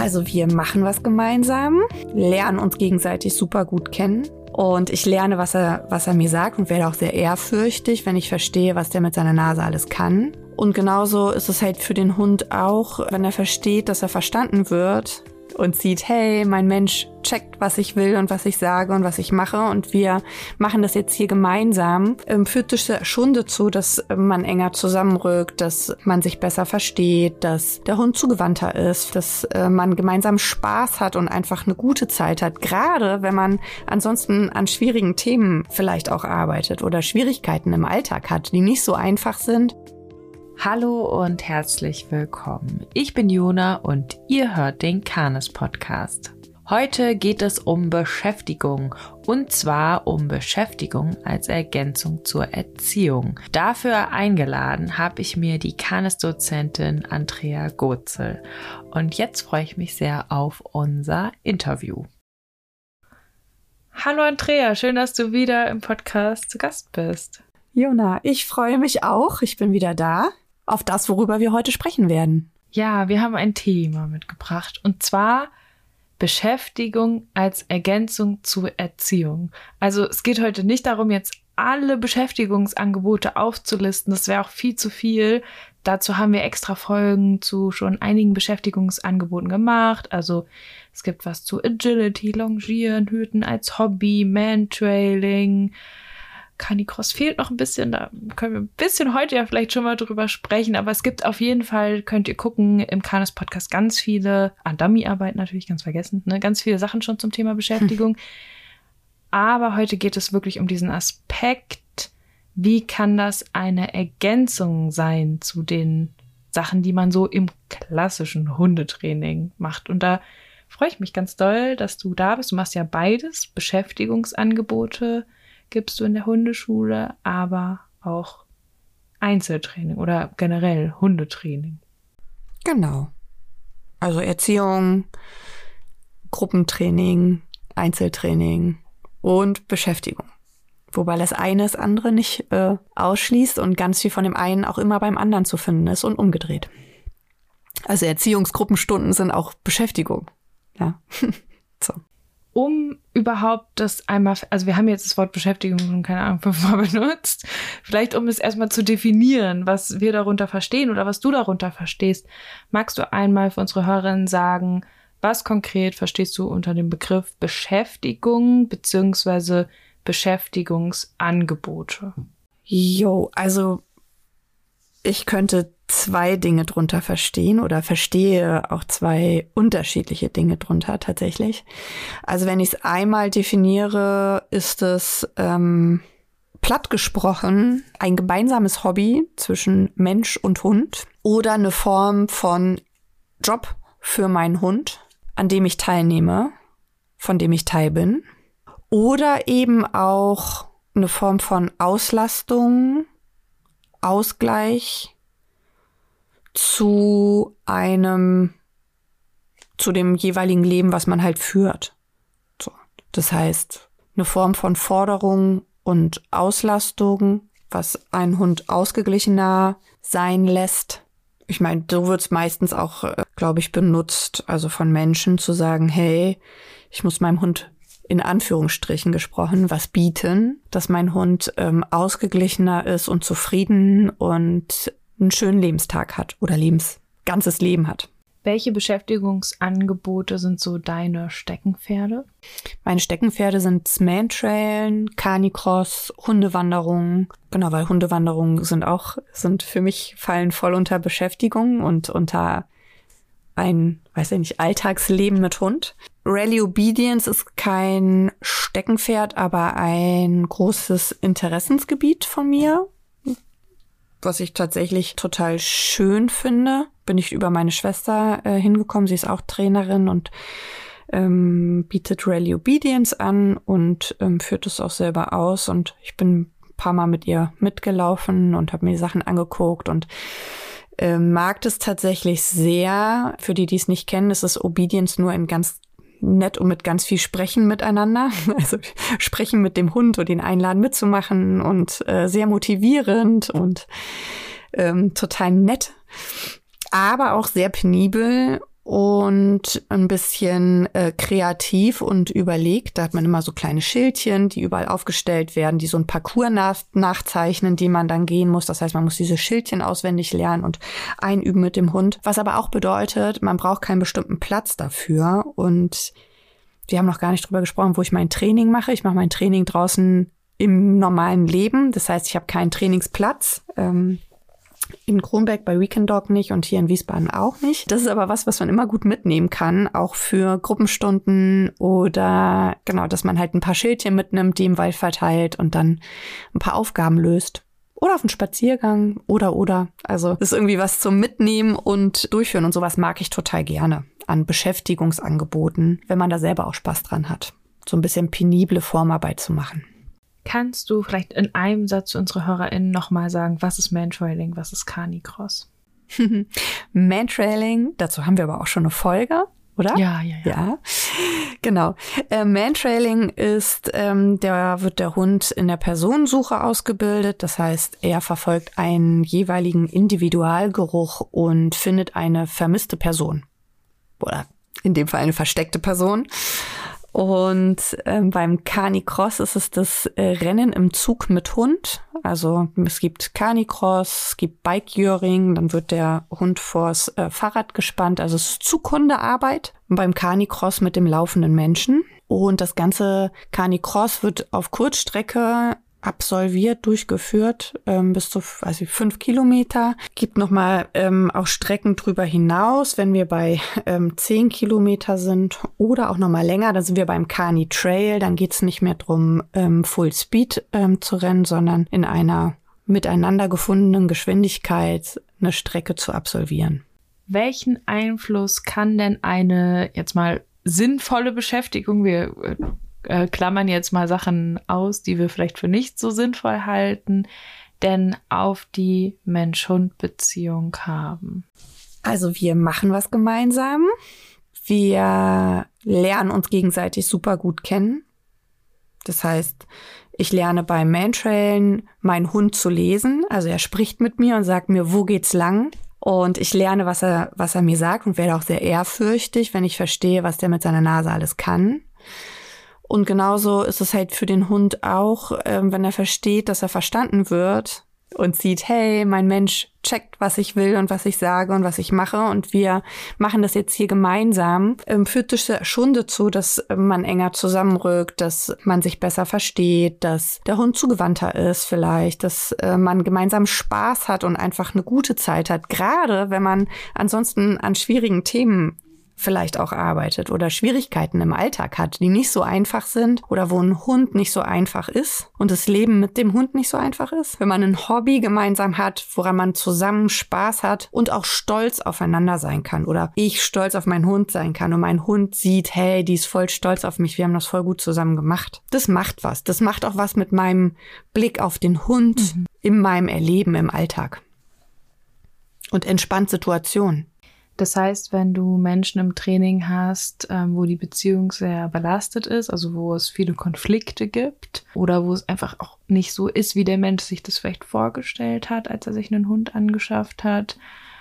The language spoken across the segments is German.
Also wir machen was gemeinsam, lernen uns gegenseitig super gut kennen. Und ich lerne, was er mir sagt und werde auch sehr ehrfürchtig, wenn ich verstehe, was der mit seiner Nase alles kann. Und genauso ist es halt für den Hund auch, wenn er versteht, dass er verstanden wird und sieht, hey, mein Mensch checkt, was ich will und was ich sage und was ich mache und wir machen das jetzt hier gemeinsam, führt das schon dazu, dass man enger zusammenrückt, dass man sich besser versteht, dass der Hund zugewandter ist, dass man gemeinsam Spaß hat und einfach eine gute Zeit hat, gerade wenn man ansonsten an schwierigen Themen vielleicht auch arbeitet oder Schwierigkeiten im Alltag hat, die nicht so einfach sind. Hallo und herzlich willkommen. Ich bin Jona und ihr hört den Canis Podcast. Heute geht es um Beschäftigung und zwar um Beschäftigung als Ergänzung zur Erziehung. Dafür eingeladen habe ich mir die Canis-Dozentin Andrea Gotzel und jetzt freue ich mich sehr auf unser Interview. Hallo Andrea, schön, dass du wieder im Podcast zu Gast bist. Jona, ich freue mich auch. Ich bin wieder da. Auf das, worüber wir heute sprechen werden. Ja, wir haben ein Thema mitgebracht und zwar Beschäftigung als Ergänzung zur Erziehung. Also es geht heute nicht darum, jetzt alle Beschäftigungsangebote aufzulisten. Das wäre auch viel zu viel. Dazu haben wir extra Folgen zu schon einigen Beschäftigungsangeboten gemacht. Also es gibt was zu Agility, Longieren, Hüten als Hobby, Mantrailing. Canicross fehlt noch ein bisschen, da können wir ein bisschen heute ja vielleicht schon mal drüber sprechen, aber es gibt auf jeden Fall, könnt ihr gucken, im Canis Podcast ganz viele, Dummy-Arbeit natürlich, ganz vergessen, ne? Ganz viele Sachen schon zum Thema Beschäftigung. Aber heute geht es wirklich um diesen Aspekt, wie kann das eine Ergänzung sein zu den Sachen, die man so im klassischen Hundetraining macht. Und da freue ich mich ganz doll, dass du da bist. Du machst ja beides, Beschäftigungsangebote gibst du in der Hundeschule, aber auch Einzeltraining oder generell Hundetraining. Genau. Also Erziehung, Gruppentraining, Einzeltraining und Beschäftigung. Wobei das eine das andere nicht ausschließt und ganz viel von dem einen auch immer beim anderen zu finden ist und umgedreht. Also Erziehungsgruppenstunden sind auch Beschäftigung. Ja, so. Um überhaupt das einmal, also wir haben jetzt das Wort Beschäftigung schon, keine Ahnung, 5-mal benutzt, vielleicht um es erstmal zu definieren, was wir darunter verstehen oder was du darunter verstehst, magst du einmal für unsere Hörerinnen sagen, was konkret verstehst du unter dem Begriff Beschäftigung bzw. Beschäftigungsangebote? Also ich könnte 2 Dinge drunter verstehen oder verstehe auch 2 unterschiedliche Dinge drunter tatsächlich. Also wenn ich es einmal definiere, ist es platt gesprochen ein gemeinsames Hobby zwischen Mensch und Hund oder eine Form von Job für meinen Hund, an dem ich teilnehme, von dem ich Teil bin. Oder eben auch eine Form von Auslastung, Ausgleich zu dem jeweiligen Leben, was man halt führt. So. Das heißt, eine Form von Forderung und Auslastung, was einen Hund ausgeglichener sein lässt. Ich meine, so wird es meistens auch, glaube ich, benutzt, also von Menschen zu sagen, hey, ich muss meinem Hund in Anführungsstrichen gesprochen, was bieten, dass mein Hund ausgeglichener ist und zufrieden und einen schönen Lebenstag hat oder ganzes Leben hat. Welche Beschäftigungsangebote sind so deine Steckenpferde? Meine Steckenpferde sind Mantrailen, Canicross, Hundewanderungen. Genau, weil Hundewanderungen sind für mich, fallen voll unter Beschäftigung und unter ein, Alltagsleben mit Hund. Rally Obedience ist kein Steckenpferd, aber ein großes Interessensgebiet von mir, was ich tatsächlich total schön finde. Bin ich über meine Schwester hingekommen. Sie ist auch Trainerin und bietet Rally Obedience an und führt es auch selber aus. Und ich bin ein paar Mal mit ihr mitgelaufen und habe mir Sachen angeguckt und mag das tatsächlich sehr. Für die es nicht kennen, ist es Obedience nur in ganz nett und mit ganz viel Sprechen miteinander. Also sprechen mit dem Hund und ihn einladen mitzumachen und sehr motivierend und total nett, aber auch sehr penibel und ein bisschen kreativ und überlegt. Da hat man immer so kleine Schildchen, die überall aufgestellt werden, die so ein Parcours nachzeichnen, die man dann gehen muss. Das heißt, man muss diese Schildchen auswendig lernen und einüben mit dem Hund. Was aber auch bedeutet, man braucht keinen bestimmten Platz dafür. Und wir haben noch gar nicht drüber gesprochen, wo ich mein Training mache. Ich mache mein Training draußen im normalen Leben. Das heißt, ich habe keinen Trainingsplatz. In Kronberg bei Weekend Dog nicht und hier in Wiesbaden auch nicht. Das ist aber was man immer gut mitnehmen kann, auch für Gruppenstunden oder genau, dass man halt ein paar Schildchen mitnimmt, die im Wald verteilt und dann ein paar Aufgaben löst. Oder auf einen Spaziergang oder. Also das ist irgendwie was zum Mitnehmen und Durchführen und sowas mag ich total gerne an Beschäftigungsangeboten, wenn man da selber auch Spaß dran hat. So ein bisschen penible Formarbeit zu machen. Kannst du vielleicht in einem Satz zu unseren HörerInnen nochmal sagen, was ist Mantrailing, was ist Canicross? Mantrailing, dazu haben wir aber auch schon eine Folge, oder? Ja. Genau. Mantrailing ist, da wird der Hund in der Personensuche ausgebildet. Das heißt, er verfolgt einen jeweiligen Individualgeruch und findet eine vermisste Person. Oder in dem Fall eine versteckte Person. Und beim Canicross ist es das Rennen im Zug mit Hund. Also es gibt Canicross, es gibt Bike-Juring, dann wird der Hund vors Fahrrad gespannt. Also es ist Zughundearbeit. Und beim Canicross mit dem laufenden Menschen. Und das ganze Canicross wird auf Kurzstrecke absolviert, durchgeführt, bis zu 5 Kilometer. Gibt nochmal auch Strecken drüber hinaus, wenn wir bei 10 Kilometer sind oder auch nochmal länger. Da sind wir beim Cani Trail. Dann geht's nicht mehr drum, Full Speed zu rennen, sondern in einer miteinander gefundenen Geschwindigkeit eine Strecke zu absolvieren. Welchen Einfluss kann denn eine jetzt mal sinnvolle Beschäftigung, wir klammern jetzt mal Sachen aus, die wir vielleicht für nicht so sinnvoll halten, denn auf die Mensch-Hund-Beziehung haben? Also wir machen was gemeinsam. Wir lernen uns gegenseitig super gut kennen. Das heißt, ich lerne beim Mantrailen meinen Hund zu lesen. Also er spricht mit mir und sagt mir, wo geht's lang? Und ich lerne, was er mir sagt und werde auch sehr ehrfürchtig, wenn ich verstehe, was der mit seiner Nase alles kann. Und genauso ist es halt für den Hund auch, wenn er versteht, dass er verstanden wird und sieht, hey, mein Mensch checkt, was ich will und was ich sage und was ich mache und wir machen das jetzt hier gemeinsam, führt das schon dazu, dass man enger zusammenrückt, dass man sich besser versteht, dass der Hund zugewandter ist vielleicht, dass man gemeinsam Spaß hat und einfach eine gute Zeit hat, gerade wenn man ansonsten an schwierigen Themen vielleicht auch arbeitet oder Schwierigkeiten im Alltag hat, die nicht so einfach sind oder wo ein Hund nicht so einfach ist und das Leben mit dem Hund nicht so einfach ist. Wenn man ein Hobby gemeinsam hat, woran man zusammen Spaß hat und auch stolz aufeinander sein kann oder ich stolz auf meinen Hund sein kann und mein Hund sieht, hey, die ist voll stolz auf mich, wir haben das voll gut zusammen gemacht. Das macht was. Das macht auch was mit meinem Blick auf den Hund in meinem Erleben im Alltag und entspannt Situationen. Das heißt, wenn du Menschen im Training hast, wo die Beziehung sehr belastet ist, also wo es viele Konflikte gibt oder wo es einfach auch nicht so ist, wie der Mensch sich das vielleicht vorgestellt hat, als er sich einen Hund angeschafft hat,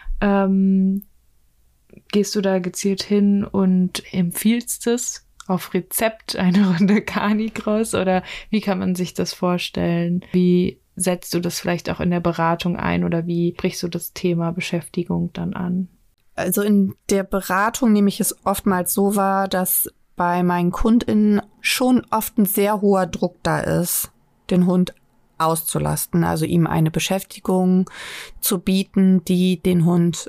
gehst du da gezielt hin und empfiehlst es auf Rezept eine Runde Canicross oder wie kann man sich das vorstellen? Wie setzt du das vielleicht auch in der Beratung ein oder wie brichst du das Thema Beschäftigung dann an? Also in der Beratung nehme ich es oftmals so wahr, dass bei meinen KundInnen schon oft ein sehr hoher Druck da ist, den Hund auszulasten, also ihm eine Beschäftigung zu bieten, die den Hund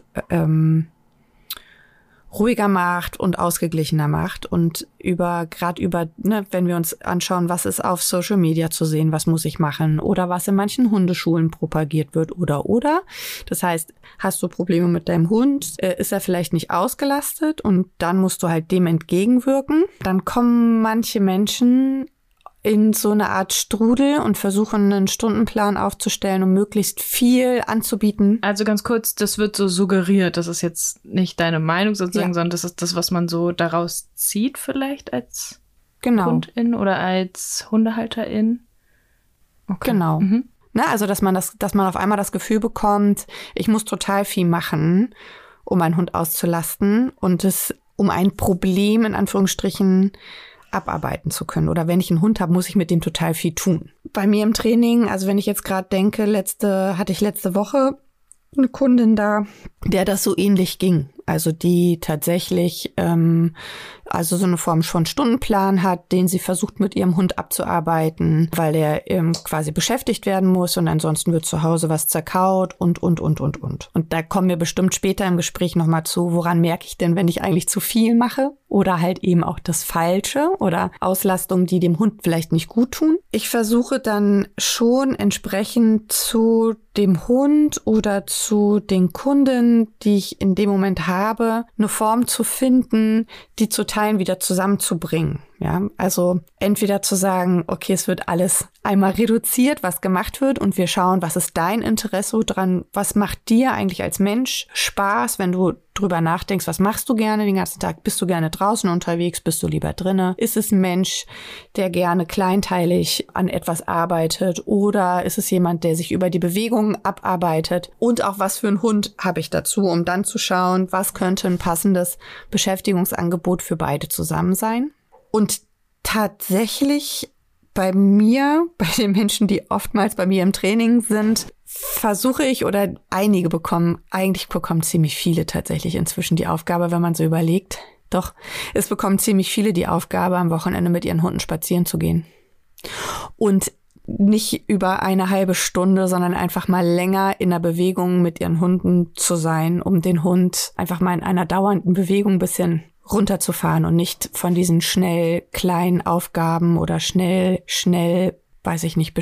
ruhiger macht und ausgeglichener macht und gerade über, wenn wir uns anschauen, was ist auf Social Media zu sehen, was muss ich machen oder was in manchen Hundeschulen propagiert wird oder. Das heißt, hast du Probleme mit deinem Hund, ist er vielleicht nicht ausgelastet und dann musst du halt dem entgegenwirken. Dann kommen manche Menschen in so eine Art Strudel und versuchen, einen Stundenplan aufzustellen, um möglichst viel anzubieten. Also ganz kurz, das wird so suggeriert, das ist jetzt nicht deine Meinung sozusagen, sondern das ist das, was man so daraus zieht vielleicht als Kundin oder als Hundehalterin. Okay. Genau. Also dass man auf einmal das Gefühl bekommt, ich muss total viel machen um einen Hund auszulasten und um ein Problem in Anführungsstrichen abarbeiten zu können. Oder wenn ich einen Hund habe, muss ich mit dem total viel tun. Bei mir im Training, also wenn ich jetzt gerade denke, hatte ich letzte Woche eine Kundin da, der das so ähnlich ging. Also die tatsächlich also so eine Form von Stundenplan hat, den sie versucht mit ihrem Hund abzuarbeiten, weil der quasi beschäftigt werden muss und ansonsten wird zu Hause was zerkaut und. Und da kommen wir bestimmt später im Gespräch nochmal zu, woran merke ich denn, wenn ich eigentlich zu viel mache oder halt eben auch das Falsche oder Auslastungen, die dem Hund vielleicht nicht gut tun. Ich versuche dann schon entsprechend zu dem Hund oder zu den Kunden, die ich in dem Moment habe, eine Form zu finden, die zu Teilen wieder zusammenzubringen. Ja, also entweder zu sagen, okay, es wird alles einmal reduziert, was gemacht wird und wir schauen, was ist dein Interesse dran, was macht dir eigentlich als Mensch Spaß, wenn du drüber nachdenkst, was machst du gerne den ganzen Tag, bist du gerne draußen unterwegs, bist du lieber drinne, ist es ein Mensch, der gerne kleinteilig an etwas arbeitet oder ist es jemand, der sich über die Bewegungen abarbeitet und auch was für einen Hund habe ich dazu, um dann zu schauen, was könnte ein passendes Beschäftigungsangebot für beide zusammen sein. Und tatsächlich bei mir, bei den Menschen, die oftmals bei mir im Training sind, versuche ich oder einige bekommen ziemlich viele tatsächlich inzwischen die Aufgabe, wenn man so überlegt. Doch, es bekommen ziemlich viele die Aufgabe, am Wochenende mit ihren Hunden spazieren zu gehen. Und nicht über eine halbe Stunde, sondern einfach mal länger in der Bewegung mit ihren Hunden zu sein, um den Hund einfach mal in einer dauernden Bewegung ein bisschen runterzufahren und nicht von diesen schnell kleinen Aufgaben oder schnell, weiß ich nicht,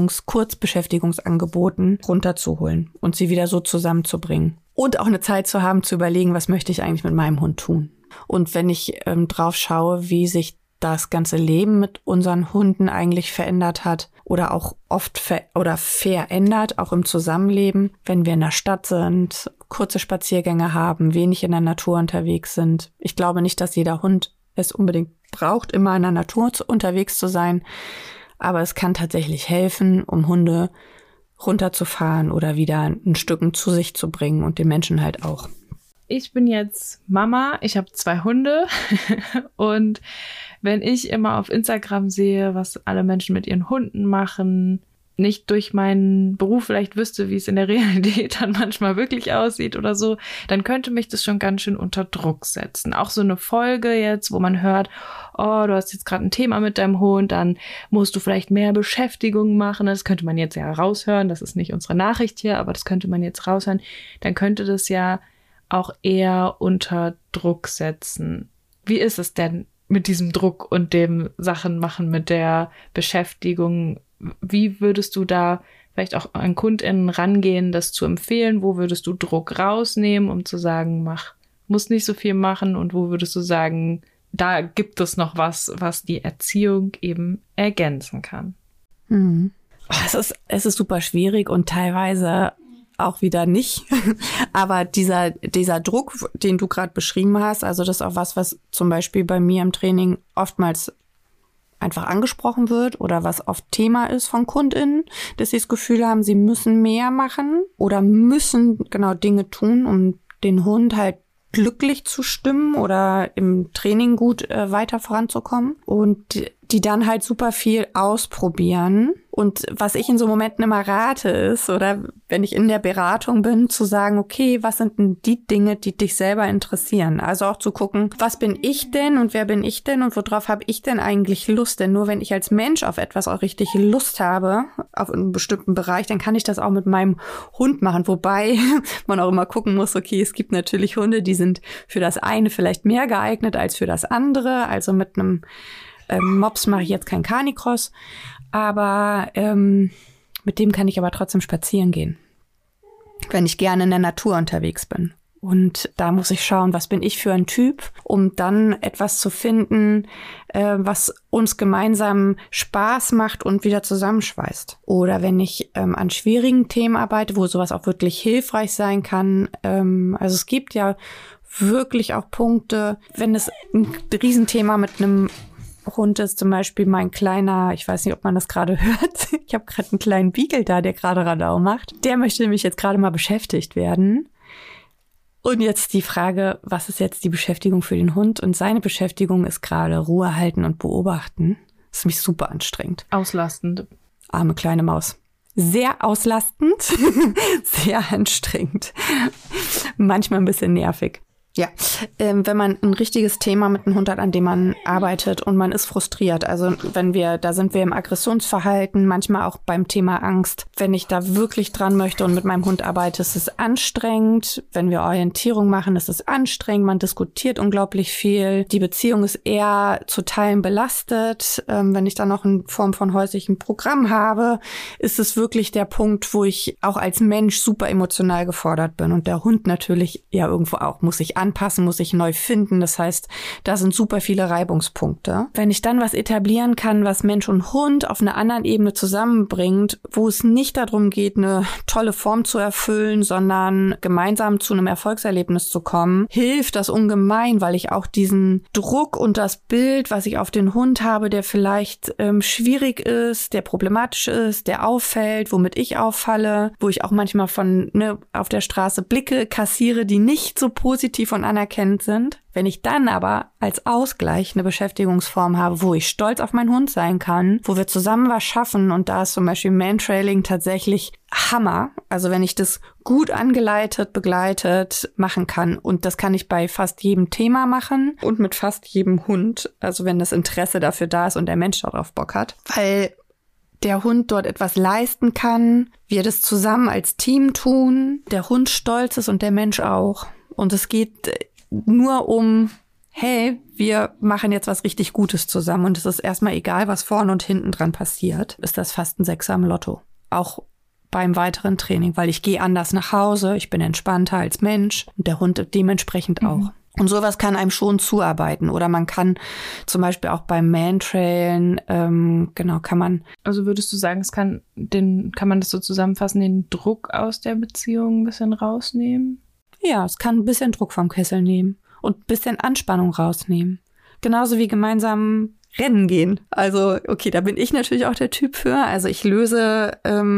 Kurzbeschäftigungsangeboten runterzuholen und sie wieder so zusammenzubringen. Und auch eine Zeit zu haben, zu überlegen, was möchte ich eigentlich mit meinem Hund tun. Und wenn ich drauf schaue, wie sich das ganze Leben mit unseren Hunden eigentlich verändert hat oder auch oft verändert, auch im Zusammenleben, wenn wir in der Stadt sind, kurze Spaziergänge haben, wenig in der Natur unterwegs sind. Ich glaube nicht, dass jeder Hund es unbedingt braucht, immer in der Natur unterwegs zu sein, aber es kann tatsächlich helfen, um Hunde runterzufahren oder wieder ein Stück zu sich zu bringen und den Menschen halt auch. Ich bin jetzt Mama, ich habe 2 Hunde und wenn ich immer auf Instagram sehe, was alle Menschen mit ihren Hunden machen, nicht durch meinen Beruf vielleicht wüsste, wie es in der Realität dann manchmal wirklich aussieht oder so, dann könnte mich das schon ganz schön unter Druck setzen. Auch so eine Folge jetzt, wo man hört, oh, du hast jetzt gerade ein Thema mit deinem Hund, dann musst du vielleicht mehr Beschäftigung machen. Das könnte man jetzt ja raushören, das ist nicht unsere Nachricht hier, aber das könnte man jetzt raushören. Dann könnte das ja auch eher unter Druck setzen. Wie ist es denn mit diesem Druck und dem Sachen machen mit der Beschäftigung? Wie würdest du da vielleicht auch an KundInnen rangehen, das zu empfehlen? Wo würdest du Druck rausnehmen, um zu sagen, muss nicht so viel machen? Und wo würdest du sagen, da gibt es noch was die Erziehung eben ergänzen kann? Es ist super schwierig und teilweise auch wieder nicht. Aber dieser Druck, den du gerade beschrieben hast, also das ist auch was zum Beispiel bei mir im Training oftmals einfach angesprochen wird oder was oft Thema ist von KundInnen, dass sie das Gefühl haben, sie müssen mehr machen oder müssen genau Dinge tun, um den Hund halt glücklich zu stimmen oder im Training gut weiter voranzukommen und die dann halt super viel ausprobieren. Und was ich in so Momenten immer rate ist, oder wenn ich in der Beratung bin, zu sagen, okay, was sind denn die Dinge, die dich selber interessieren? Also auch zu gucken, was bin ich denn und wer bin ich denn und worauf habe ich denn eigentlich Lust? Denn nur wenn ich als Mensch auf etwas auch richtig Lust habe, auf einen bestimmten Bereich, dann kann ich das auch mit meinem Hund machen. Wobei man auch immer gucken muss, okay, es gibt natürlich Hunde, die sind für das eine vielleicht mehr geeignet als für das andere. Also mit einem Mops mache ich jetzt kein Canicross, aber mit dem kann ich aber trotzdem spazieren gehen, wenn ich gerne in der Natur unterwegs bin. Und da muss ich schauen, was bin ich für ein Typ, um dann etwas zu finden, was uns gemeinsam Spaß macht und wieder zusammenschweißt. Oder wenn ich an schwierigen Themen arbeite, wo sowas auch wirklich hilfreich sein kann. Also es gibt ja wirklich auch Punkte, wenn es ein Riesenthema mit einem Hund ist, zum Beispiel mein kleiner, ich weiß nicht, ob man das gerade hört, ich habe gerade einen kleinen Beagle da, der gerade Radau macht. Der möchte nämlich jetzt gerade mal beschäftigt werden. Und jetzt die Frage, was ist jetzt die Beschäftigung für den Hund? Und seine Beschäftigung ist gerade Ruhe halten und beobachten. Das ist mich super anstrengend. Auslastend. Arme kleine Maus. Sehr auslastend, sehr anstrengend. Manchmal ein bisschen nervig. Ja, wenn man ein richtiges Thema mit einem Hund hat, an dem man arbeitet und man ist frustriert, also da sind wir im Aggressionsverhalten, manchmal auch beim Thema Angst. Wenn ich da wirklich dran möchte und mit meinem Hund arbeite, ist es anstrengend. Wenn wir Orientierung machen, ist es anstrengend. Man diskutiert unglaublich viel. Die Beziehung ist eher zu Teilen belastet. Wenn ich dann noch in Form von häuslichem Programm habe, ist es wirklich der Punkt, wo ich auch als Mensch super emotional gefordert bin und der Hund natürlich ja irgendwo auch, muss sich anpassen, muss sich neu finden. Das heißt, da sind super viele Reibungspunkte. Wenn ich dann was etablieren kann, was Mensch und Hund auf einer anderen Ebene zusammenbringt, wo es nicht darum geht, eine tolle Form zu erfüllen, sondern gemeinsam zu einem Erfolgserlebnis zu kommen, hilft das ungemein, weil ich auch diesen Druck und das Bild, was ich auf den Hund habe, der vielleicht schwierig ist, der problematisch ist, der auffällt, womit ich auffalle, wo ich auch manchmal auf der Straße Blicke kassiere, die nicht so positiv und anerkennend sind. Wenn ich dann aber als Ausgleich eine Beschäftigungsform habe, wo ich stolz auf meinen Hund sein kann, wo wir zusammen was schaffen, und da ist zum Beispiel Mantrailing tatsächlich Hammer. Also wenn ich das gut angeleitet, begleitet machen kann, und das kann ich bei fast jedem Thema machen und mit fast jedem Hund, also wenn das Interesse dafür da ist und der Mensch darauf Bock hat, weil der Hund dort etwas leisten kann, wir das zusammen als Team tun, der Hund stolz ist und der Mensch auch. Und es geht nur um, hey, wir machen jetzt was richtig Gutes zusammen und es ist erstmal egal, was vorne und hinten dran passiert, ist das fast ein Sechser im Lotto. Auch beim weiteren Training, weil ich gehe anders nach Hause, ich bin entspannter als Mensch und der Hund dementsprechend auch. Und sowas kann einem schon zuarbeiten. Oder man kann zum Beispiel auch beim Mantrailen, kann man. Also würdest du sagen, kann man das so zusammenfassen, den Druck aus der Beziehung ein bisschen rausnehmen? Ja, es kann ein bisschen Druck vom Kessel nehmen und ein bisschen Anspannung rausnehmen. Genauso wie gemeinsam rennen gehen. Also, okay, da bin ich natürlich auch der Typ für. Also ich löse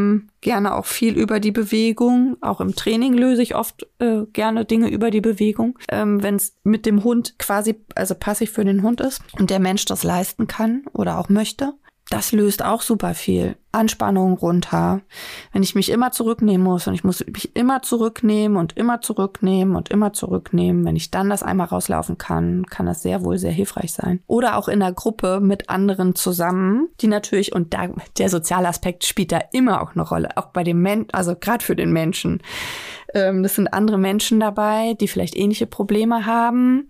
gerne auch viel über die Bewegung. Auch im Training löse ich oft gerne Dinge über die Bewegung. Wenn es mit dem Hund quasi, also passiv für den Hund ist und der Mensch das leisten kann oder auch möchte, das löst auch super viel Anspannung runter. Wenn ich mich immer zurücknehmen muss und ich muss mich immer zurücknehmen und immer zurücknehmen und immer zurücknehmen, wenn ich dann das einmal rauslaufen kann, kann das sehr wohl sehr hilfreich sein. Oder auch in der Gruppe mit anderen zusammen, die natürlich, und da der soziale Aspekt spielt da immer auch eine Rolle, auch bei dem Menschen, also gerade für den Menschen. Das sind andere Menschen dabei, die vielleicht ähnliche Probleme haben,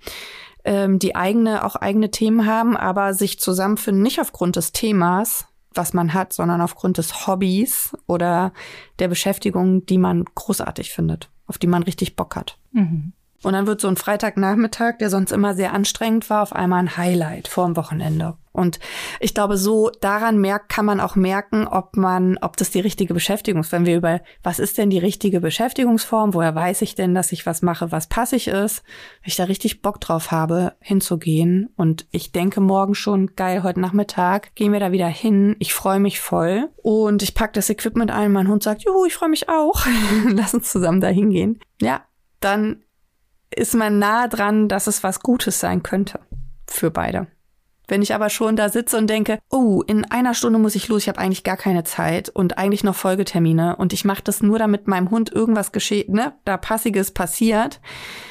die eigene Themen haben, aber sich zusammenfinden, nicht aufgrund des Themas, was man hat, sondern aufgrund des Hobbys oder der Beschäftigung, die man großartig findet, auf die man richtig Bock hat. Mhm. Und dann wird so ein Freitagnachmittag, der sonst immer sehr anstrengend war, auf einmal ein Highlight vor dem Wochenende. Und ich glaube, so daran kann man auch merken, ob das die richtige Beschäftigung ist. Wenn wir über, was ist denn die richtige Beschäftigungsform? Woher weiß ich denn, dass ich was mache, was passig ist? Wenn ich da richtig Bock drauf habe, hinzugehen. Und ich denke morgen schon, geil, heute Nachmittag gehen wir da wieder hin. Ich freue mich voll. Und ich packe das Equipment ein. Mein Hund sagt, juhu, ich freue mich auch. Lass uns zusammen da hingehen. Ja, dann ist man nah dran, dass es was Gutes sein könnte für beide. Wenn ich aber schon da sitze und denke, oh, in einer Stunde muss ich los, ich habe eigentlich gar keine Zeit und eigentlich noch Folgetermine und ich mache das nur, damit meinem Hund irgendwas da Passiges passiert,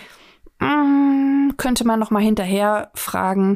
könnte man noch mal hinterher fragen,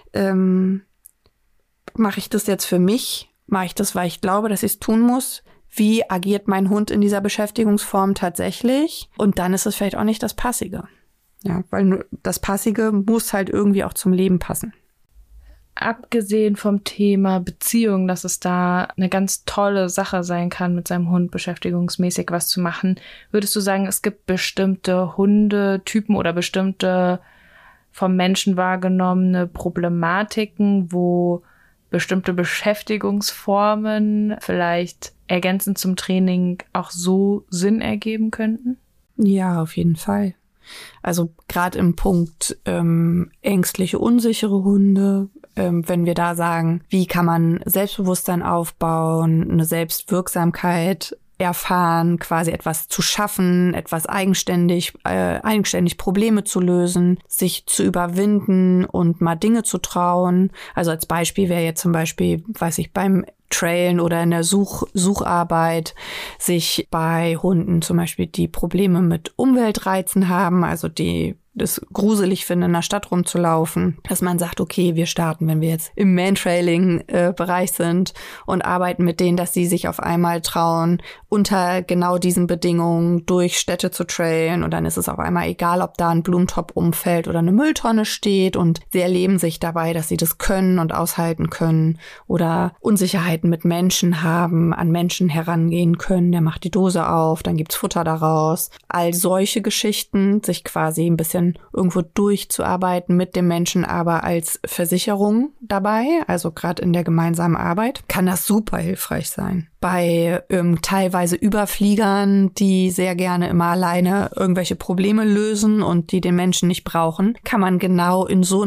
mache ich das jetzt für mich? Mache ich das, weil ich glaube, dass ich es tun muss? Wie agiert mein Hund in dieser Beschäftigungsform tatsächlich? Und dann ist es vielleicht auch nicht das Passige. Ja, weil das Passige muss halt irgendwie auch zum Leben passen. Abgesehen vom Thema Beziehung, dass es da eine ganz tolle Sache sein kann, mit seinem Hund beschäftigungsmäßig was zu machen, würdest du sagen, es gibt bestimmte Hundetypen oder bestimmte vom Menschen wahrgenommene Problematiken, wo bestimmte Beschäftigungsformen vielleicht ergänzend zum Training auch so Sinn ergeben könnten? Ja, auf jeden Fall. Also gerade im Punkt ängstliche, unsichere Hunde, wenn wir da sagen, wie kann man Selbstbewusstsein aufbauen, eine Selbstwirksamkeit erfahren, quasi etwas zu schaffen, etwas eigenständig Probleme zu lösen, sich zu überwinden und mal Dinge zu trauen. Also als Beispiel wäre jetzt zum Beispiel, weiß ich, beim Trailen oder in der Sucharbeit sich bei Hunden zum Beispiel, die Probleme mit Umweltreizen haben, also die das gruselig finden, in der Stadt rumzulaufen, dass man sagt, okay, wir starten, wenn wir jetzt im Mantrailing-Bereich sind und arbeiten mit denen, dass sie sich auf einmal trauen, unter genau diesen Bedingungen durch Städte zu trailen, und dann ist es auf einmal egal, ob da ein Blumentopf umfällt oder eine Mülltonne steht, und sie erleben sich dabei, dass sie das können und aushalten können oder Unsicherheiten mit Menschen haben, an Menschen herangehen können, der macht die Dose auf, dann gibt's Futter daraus. All solche Geschichten, sich quasi ein bisschen irgendwo durchzuarbeiten mit dem Menschen, aber als Versicherung dabei, also gerade in der gemeinsamen Arbeit, kann das super hilfreich sein. Bei teilweise Überfliegern, die sehr gerne immer alleine irgendwelche Probleme lösen und die den Menschen nicht brauchen, kann man genau in so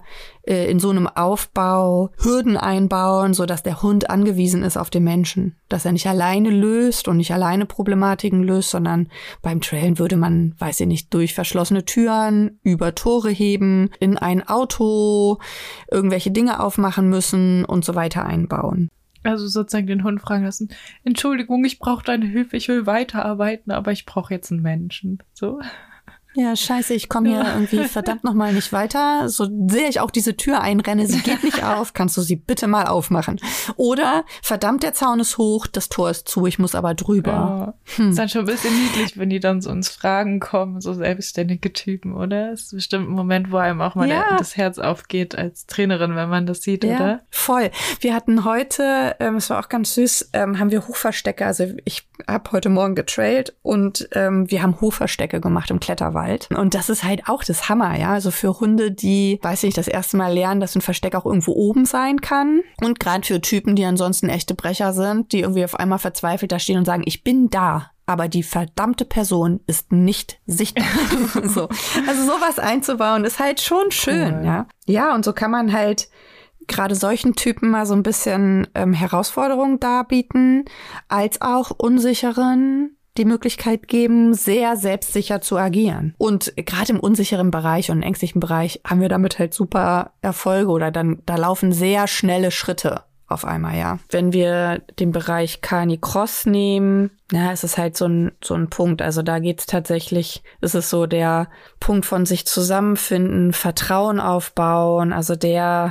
einem Aufbau Hürden einbauen, so dass der Hund angewiesen ist auf den Menschen, dass er nicht alleine löst und nicht alleine Problematiken löst, sondern beim Trailen würde man, weiß ich nicht, durch verschlossene Türen, über Tore heben, in ein Auto irgendwelche Dinge aufmachen müssen und so weiter einbauen. Also sozusagen den Hund fragen lassen, Entschuldigung, ich brauche deine Hilfe, ich will weiterarbeiten, aber ich brauche jetzt einen Menschen. So. Ja, scheiße, ich komme hier irgendwie verdammt nochmal nicht weiter. So sehr ich auch diese Tür einrenne, sie geht nicht auf, kannst du sie bitte mal aufmachen? Oder, verdammt, der Zaun ist hoch, das Tor ist zu, ich muss aber drüber. Ja. Ist dann schon ein bisschen niedlich, wenn die dann so ins Fragen kommen, so selbstständige Typen, oder? Das ist bestimmt ein Moment, wo einem auch mal das Herz aufgeht als Trainerin, wenn man das sieht, oder? Voll. Wir hatten heute, es war auch ganz süß, haben wir Hufverstecke, also ich habe heute Morgen getrailt und wir haben Hufverstecke gemacht im Kletterwald. Und das ist halt auch das Hammer, ja. Also für Hunde, die, weiß ich, das erste Mal lernen, dass ein Versteck auch irgendwo oben sein kann. Und gerade für Typen, die ansonsten echte Brecher sind, die irgendwie auf einmal verzweifelt da stehen und sagen, ich bin da, aber die verdammte Person ist nicht sichtbar. So. Also sowas einzubauen ist halt schon schön, cool. Ja. Ja, und so kann man halt gerade solchen Typen mal so ein bisschen Herausforderungen darbieten, als auch unsicheren die Möglichkeit geben, sehr selbstsicher zu agieren. Und gerade im unsicheren Bereich und ängstlichen Bereich haben wir damit halt super Erfolge oder da laufen sehr schnelle Schritte auf einmal, ja. Wenn wir den Bereich Canicross nehmen, es ist halt so ein Punkt. Also da geht's tatsächlich, ist es so der Punkt von sich zusammenfinden, Vertrauen aufbauen. Also der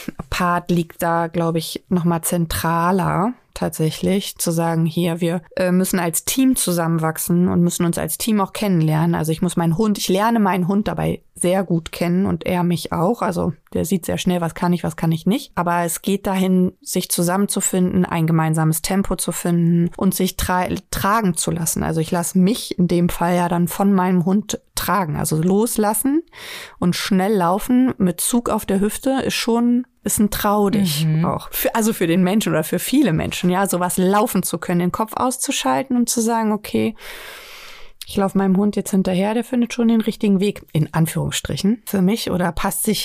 Part liegt da, glaube ich, nochmal zentraler. Tatsächlich, zu sagen, hier, wir müssen als Team zusammenwachsen und müssen uns als Team auch kennenlernen. Also ich lerne meinen Hund dabei sehr gut kennen und er mich auch. Also der sieht sehr schnell, was kann ich nicht. Aber es geht dahin, sich zusammenzufinden, ein gemeinsames Tempo zu finden und sich tragen zu lassen. Also ich lasse mich in dem Fall ja dann von meinem Hund tragen. Also loslassen und schnell laufen mit Zug auf der Hüfte ist ein Trau-dich auch. Für den Menschen oder für viele Menschen, ja, sowas laufen zu können, den Kopf auszuschalten und zu sagen, okay, ich laufe meinem Hund jetzt hinterher, der findet schon den richtigen Weg, in Anführungsstrichen, für mich, oder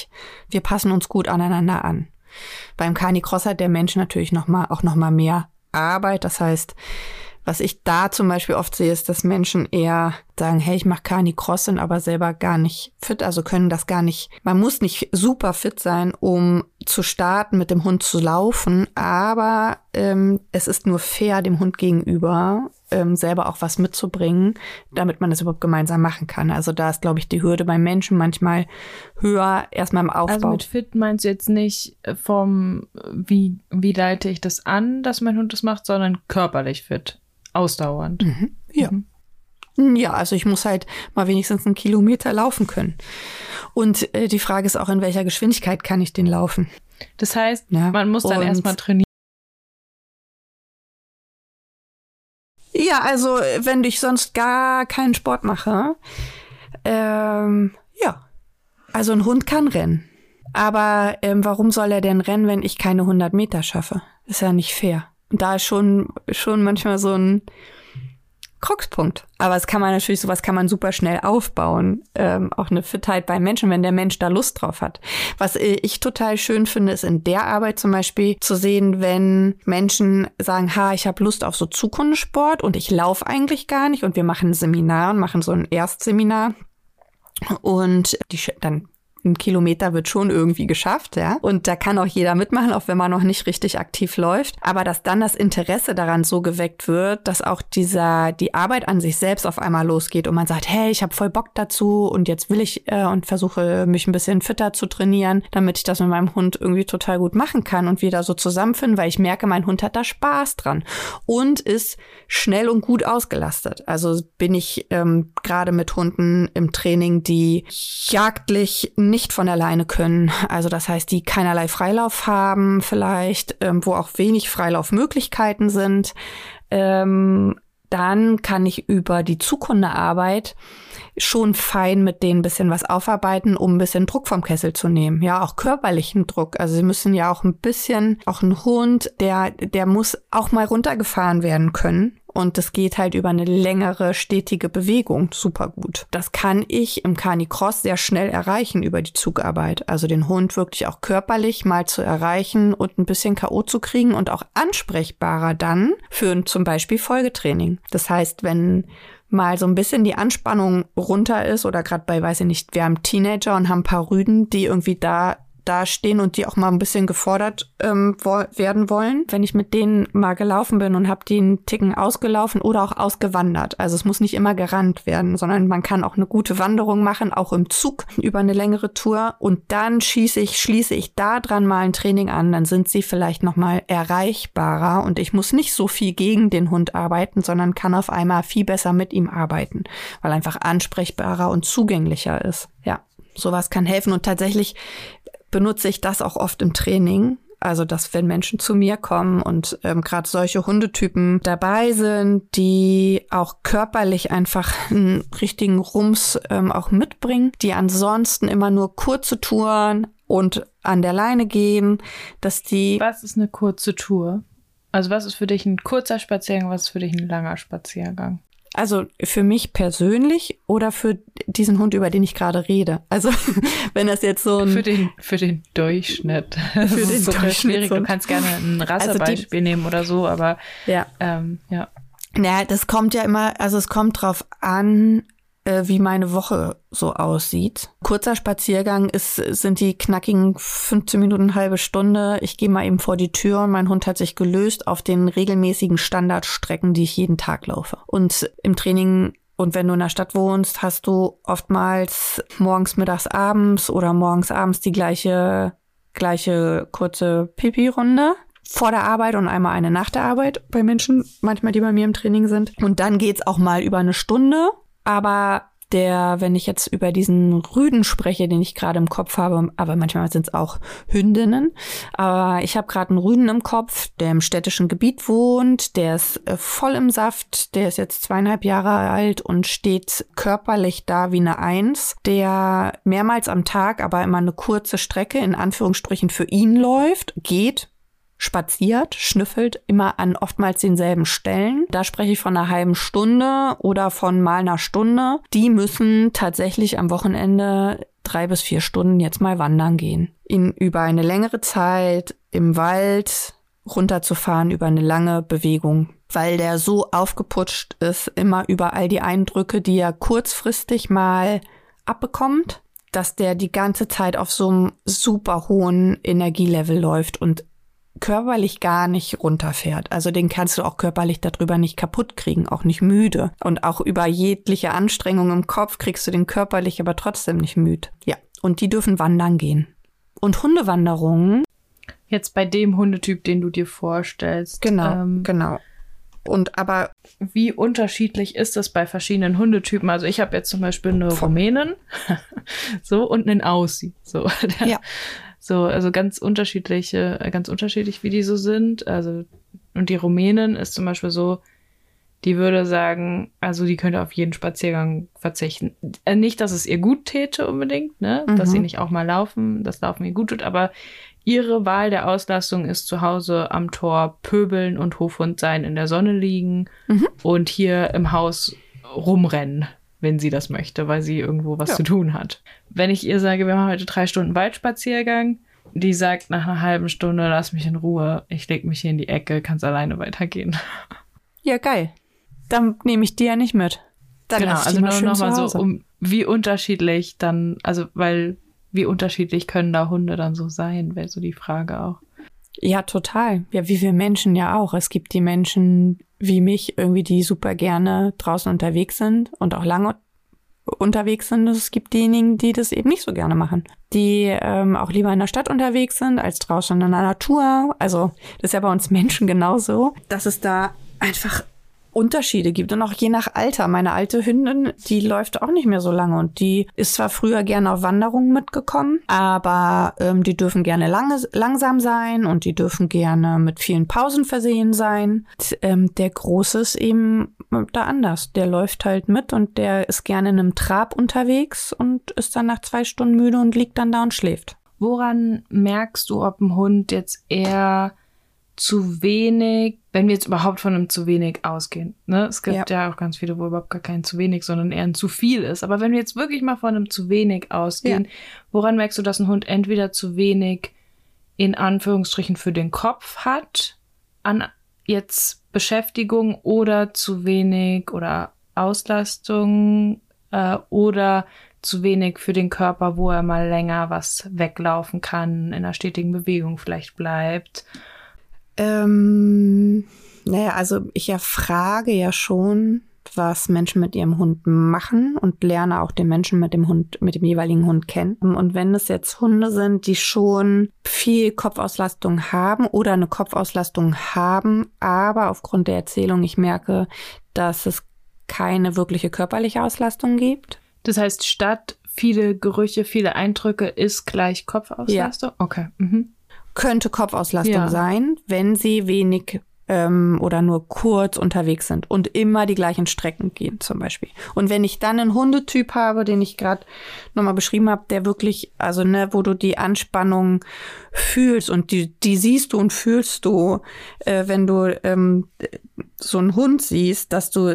wir passen uns gut aneinander an. Beim Canicross hat der Mensch natürlich noch mal mehr Arbeit, das heißt, was ich da zum Beispiel oft sehe, ist, dass Menschen eher sagen, hey, ich mache Canicross, sind aber selber gar nicht fit, also können das gar nicht. Man muss nicht super fit sein, um zu starten, mit dem Hund zu laufen, aber es ist nur fair, dem Hund gegenüber selber auch was mitzubringen, damit man das überhaupt gemeinsam machen kann. Also da ist, glaube ich, die Hürde beim Menschen manchmal höher, erstmal im Aufbau. Also mit fit meinst du jetzt nicht wie leite ich das an, dass mein Hund das macht, sondern körperlich fit. Ausdauernd. Ja. Ja, also ich muss halt mal wenigstens 1 Kilometer laufen können. Und die Frage ist auch, in welcher Geschwindigkeit kann ich den laufen? Das heißt, man muss dann erstmal trainieren. Ja, also wenn ich sonst gar keinen Sport mache, ja. Also ein Hund kann rennen. Aber warum soll er denn rennen, wenn ich keine 100 Meter schaffe? Ist ja nicht fair. Und da ist schon manchmal so ein Kruxpunkt. Aber sowas kann man super schnell aufbauen. Auch eine Fitheit bei Menschen, wenn der Mensch da Lust drauf hat. Was ich total schön finde, ist in der Arbeit zum Beispiel zu sehen, wenn Menschen sagen, ich habe Lust auf so Zukunftssport und ich laufe eigentlich gar nicht und wir machen ein Seminar und machen so ein Erstseminar und dann ein Kilometer wird schon irgendwie geschafft, ja. Und da kann auch jeder mitmachen, auch wenn man noch nicht richtig aktiv läuft. Aber dass dann das Interesse daran so geweckt wird, dass auch die Arbeit an sich selbst auf einmal losgeht und man sagt, hey, ich habe voll Bock dazu und jetzt will ich und versuche mich ein bisschen fitter zu trainieren, damit ich das mit meinem Hund irgendwie total gut machen kann und wir da so zusammenfinden, weil ich merke, mein Hund hat da Spaß dran und ist schnell und gut ausgelastet. Also bin ich gerade mit Hunden im Training, die jagdlich nicht von alleine können. Also das heißt, die keinerlei Freilauf haben vielleicht, wo auch wenig Freilaufmöglichkeiten sind. Dann kann ich über die Zukundearbeit schon fein mit denen ein bisschen was aufarbeiten, um ein bisschen Druck vom Kessel zu nehmen. Ja, auch körperlichen Druck. Also sie müssen ja auch ein bisschen, auch ein Hund, der muss auch mal runtergefahren werden können. Und das geht halt über eine längere, stetige Bewegung super gut. Das kann ich im Canicross sehr schnell erreichen über die Zugarbeit. Also den Hund wirklich auch körperlich mal zu erreichen und ein bisschen K.O. zu kriegen und auch ansprechbarer dann für zum Beispiel Folgetraining. Das heißt, wenn mal so ein bisschen die Anspannung runter ist oder gerade bei, weiß ich nicht, wir haben Teenager und haben ein paar Rüden, die irgendwie da stehen und die auch mal ein bisschen gefordert werden wollen. Wenn ich mit denen mal gelaufen bin und habe die einen Ticken ausgelaufen oder auch ausgewandert. Also es muss nicht immer gerannt werden, sondern man kann auch eine gute Wanderung machen, auch im Zug über eine längere Tour. Und dann schließe ich da dran mal ein Training an. Dann sind sie vielleicht noch mal erreichbarer und ich muss nicht so viel gegen den Hund arbeiten, sondern kann auf einmal viel besser mit ihm arbeiten, weil einfach ansprechbarer und zugänglicher ist. Ja, sowas kann helfen und tatsächlich benutze ich das auch oft im Training. Also, dass wenn Menschen zu mir kommen und gerade solche Hundetypen dabei sind, die auch körperlich einfach einen richtigen Rums auch mitbringen, die ansonsten immer nur kurze Touren und an der Leine gehen, dass die... Was ist eine kurze Tour? Also was ist für dich ein kurzer Spaziergang, was ist für dich ein langer Spaziergang? Also für mich persönlich oder für diesen Hund, über den ich gerade rede? Also wenn das jetzt so ein... Für den Durchschnitt. Für den so Durchschnitt. Schwierig. Du kannst gerne ein Rassebeispiel nehmen oder so, aber ja. Ja. Naja, das kommt ja immer, also es kommt drauf an, wie meine Woche so aussieht. Kurzer Spaziergang sind die knackigen 15 Minuten, halbe Stunde. Ich gehe mal eben vor die Tür und mein Hund hat sich gelöst auf den regelmäßigen Standardstrecken, die ich jeden Tag laufe. Und im Training und wenn du in der Stadt wohnst, hast du oftmals morgens, mittags, abends oder morgens, abends die gleiche kurze Pipi-Runde. Vor der Arbeit und einmal eine nach der Arbeit bei Menschen, manchmal die bei mir im Training sind. Und dann geht's auch mal über eine Stunde. Aber wenn ich jetzt über diesen Rüden spreche, den ich gerade im Kopf habe, aber manchmal sind es auch Hündinnen. Aber ich habe gerade einen Rüden im Kopf, der im städtischen Gebiet wohnt, der ist voll im Saft, der ist jetzt 2,5 Jahre alt und steht körperlich da wie eine Eins, der mehrmals am Tag, aber immer eine kurze Strecke in Anführungsstrichen für ihn läuft, geht, spaziert, schnüffelt, immer an oftmals denselben Stellen. Da spreche ich von einer halben Stunde oder von mal einer Stunde. Die müssen tatsächlich am Wochenende 3 bis 4 Stunden jetzt mal wandern gehen. Über eine längere Zeit im Wald runterzufahren, über eine lange Bewegung. Weil der so aufgeputscht ist, immer über all die Eindrücke, die er kurzfristig mal abbekommt, dass der die ganze Zeit auf so einem super hohen Energielevel läuft und körperlich gar nicht runterfährt. Also den kannst du auch körperlich darüber nicht kaputt kriegen, auch nicht müde. Und auch über jegliche Anstrengung im Kopf kriegst du den körperlich aber trotzdem nicht müde. Ja, und die dürfen wandern gehen. Und Hundewanderungen. Jetzt bei dem Hundetyp, den du dir vorstellst. Genau. Und aber wie unterschiedlich ist das bei verschiedenen Hundetypen? Also ich habe jetzt zum Beispiel eine Rumänin so und einen Aussie. So, ja. So, also ganz unterschiedlich, wie die so sind. Also, und die Rumänin ist zum Beispiel so, Die würde sagen, also die könnte auf jeden Spaziergang verzichten. Nicht, dass es ihr gut täte unbedingt, ne? Dass sie nicht auch mal laufen, das Laufen ihr gut tut, aber ihre Wahl der Auslastung ist zu Hause am Tor pöbeln und Hofhund sein, in der Sonne liegen und hier im Haus rumrennen, wenn sie das möchte, weil sie irgendwo was zu tun hat. Wenn ich ihr sage, wir machen heute 3 Stunden Waldspaziergang, die sagt nach einer halben Stunde, lass mich in Ruhe, ich leg mich hier in die Ecke, kannst alleine weitergehen. Ja, geil. Dann nehme ich die ja nicht mit. Dann genau, lass ich also die mal nur schön noch mal zu Hause. so, wie unterschiedlich dann, also weil wie unterschiedlich können da Hunde dann so sein, wäre so die Frage auch. Ja, total. Ja, wie wir Menschen ja auch. Es gibt die Menschen wie mich irgendwie, die super gerne draußen unterwegs sind und auch lange unterwegs sind. Es gibt diejenigen, die das eben nicht so gerne machen. Die auch lieber in der Stadt unterwegs sind, als draußen in der Natur. Also das ist ja bei uns Menschen genauso, dass es da einfach Unterschiede gibt und auch je nach Alter. Meine alte Hündin, die läuft auch nicht mehr so lange und die ist zwar früher gerne auf Wanderungen mitgekommen, aber die dürfen gerne langsam sein und die dürfen gerne mit vielen Pausen versehen sein. Der Große ist eben da anders. Der läuft halt mit und der ist gerne in einem Trab unterwegs und ist dann nach 2 Stunden müde und liegt dann da und schläft. Woran merkst du, ob ein Hund jetzt eher zu wenig, wenn wir jetzt überhaupt von einem zu wenig ausgehen, ne? Es gibt ja auch ganz viele, wo überhaupt gar kein zu wenig, sondern eher ein zu viel ist. Aber wenn wir jetzt wirklich mal von einem zu wenig ausgehen, woran merkst du, dass ein Hund entweder zu wenig in Anführungsstrichen für den Kopf hat, an jetzt Beschäftigung oder zu wenig oder Auslastung oder zu wenig für den Körper, wo er mal länger was weglaufen kann, in einer stetigen Bewegung vielleicht bleibt? Naja, also ich erfrage ja schon, was Menschen mit ihrem Hund machen und lerne auch den Menschen mit dem jeweiligen Hund kennen. Und wenn es jetzt Hunde sind, die schon viel Kopfauslastung haben oder eine Kopfauslastung haben, aber aufgrund der Erzählung ich merke, dass es keine wirkliche körperliche Auslastung gibt. Das heißt, statt viele Gerüche, viele Eindrücke ist gleich Kopfauslastung? Ja. Okay. Könnte Kopfauslastung sein, wenn sie wenig oder nur kurz unterwegs sind und immer die gleichen Strecken gehen zum Beispiel. Und wenn ich dann einen Hundetyp habe, den ich gerade nochmal beschrieben habe, der wirklich, also wo du die Anspannung fühlst und die siehst du und fühlst du, wenn du so einen Hund siehst,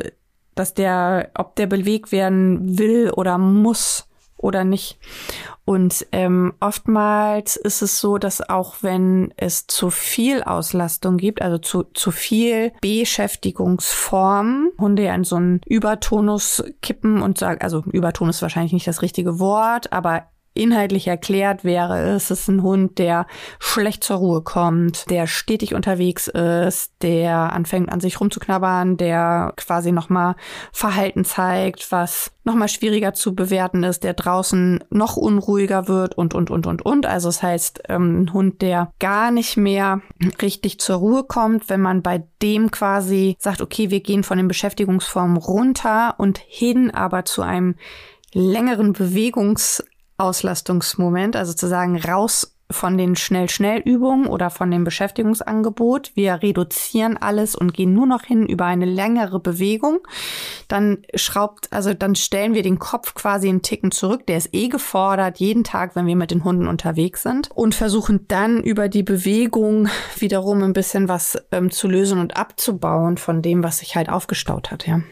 ob der bewegt werden will oder muss oder nicht. Und oftmals ist es so, dass auch wenn es zu viel Auslastung gibt, also zu viel Beschäftigungsform, Hunde ja in so einen Übertonus kippen und sagen, also Übertonus ist wahrscheinlich nicht das richtige Wort, aber inhaltlich erklärt wäre es ist ein Hund, der schlecht zur Ruhe kommt, der stetig unterwegs ist, der anfängt an sich rumzuknabbern, der quasi nochmal Verhalten zeigt, was nochmal schwieriger zu bewerten ist, der draußen noch unruhiger wird und. Also das heißt, ein Hund, der gar nicht mehr richtig zur Ruhe kommt, wenn man bei dem quasi sagt, okay, wir gehen von den Beschäftigungsformen runter und hin aber zu einem längeren Auslastungsmoment, also zu sagen, raus von den Schnell-Schnell-Übungen oder von dem Beschäftigungsangebot. Wir reduzieren alles und gehen nur noch hin über eine längere Bewegung. Dann stellen wir den Kopf quasi einen Ticken zurück. Der ist gefordert jeden Tag, wenn wir mit den Hunden unterwegs sind und versuchen dann über die Bewegung wiederum ein bisschen was zu lösen und abzubauen von dem, was sich halt aufgestaut hat, ja.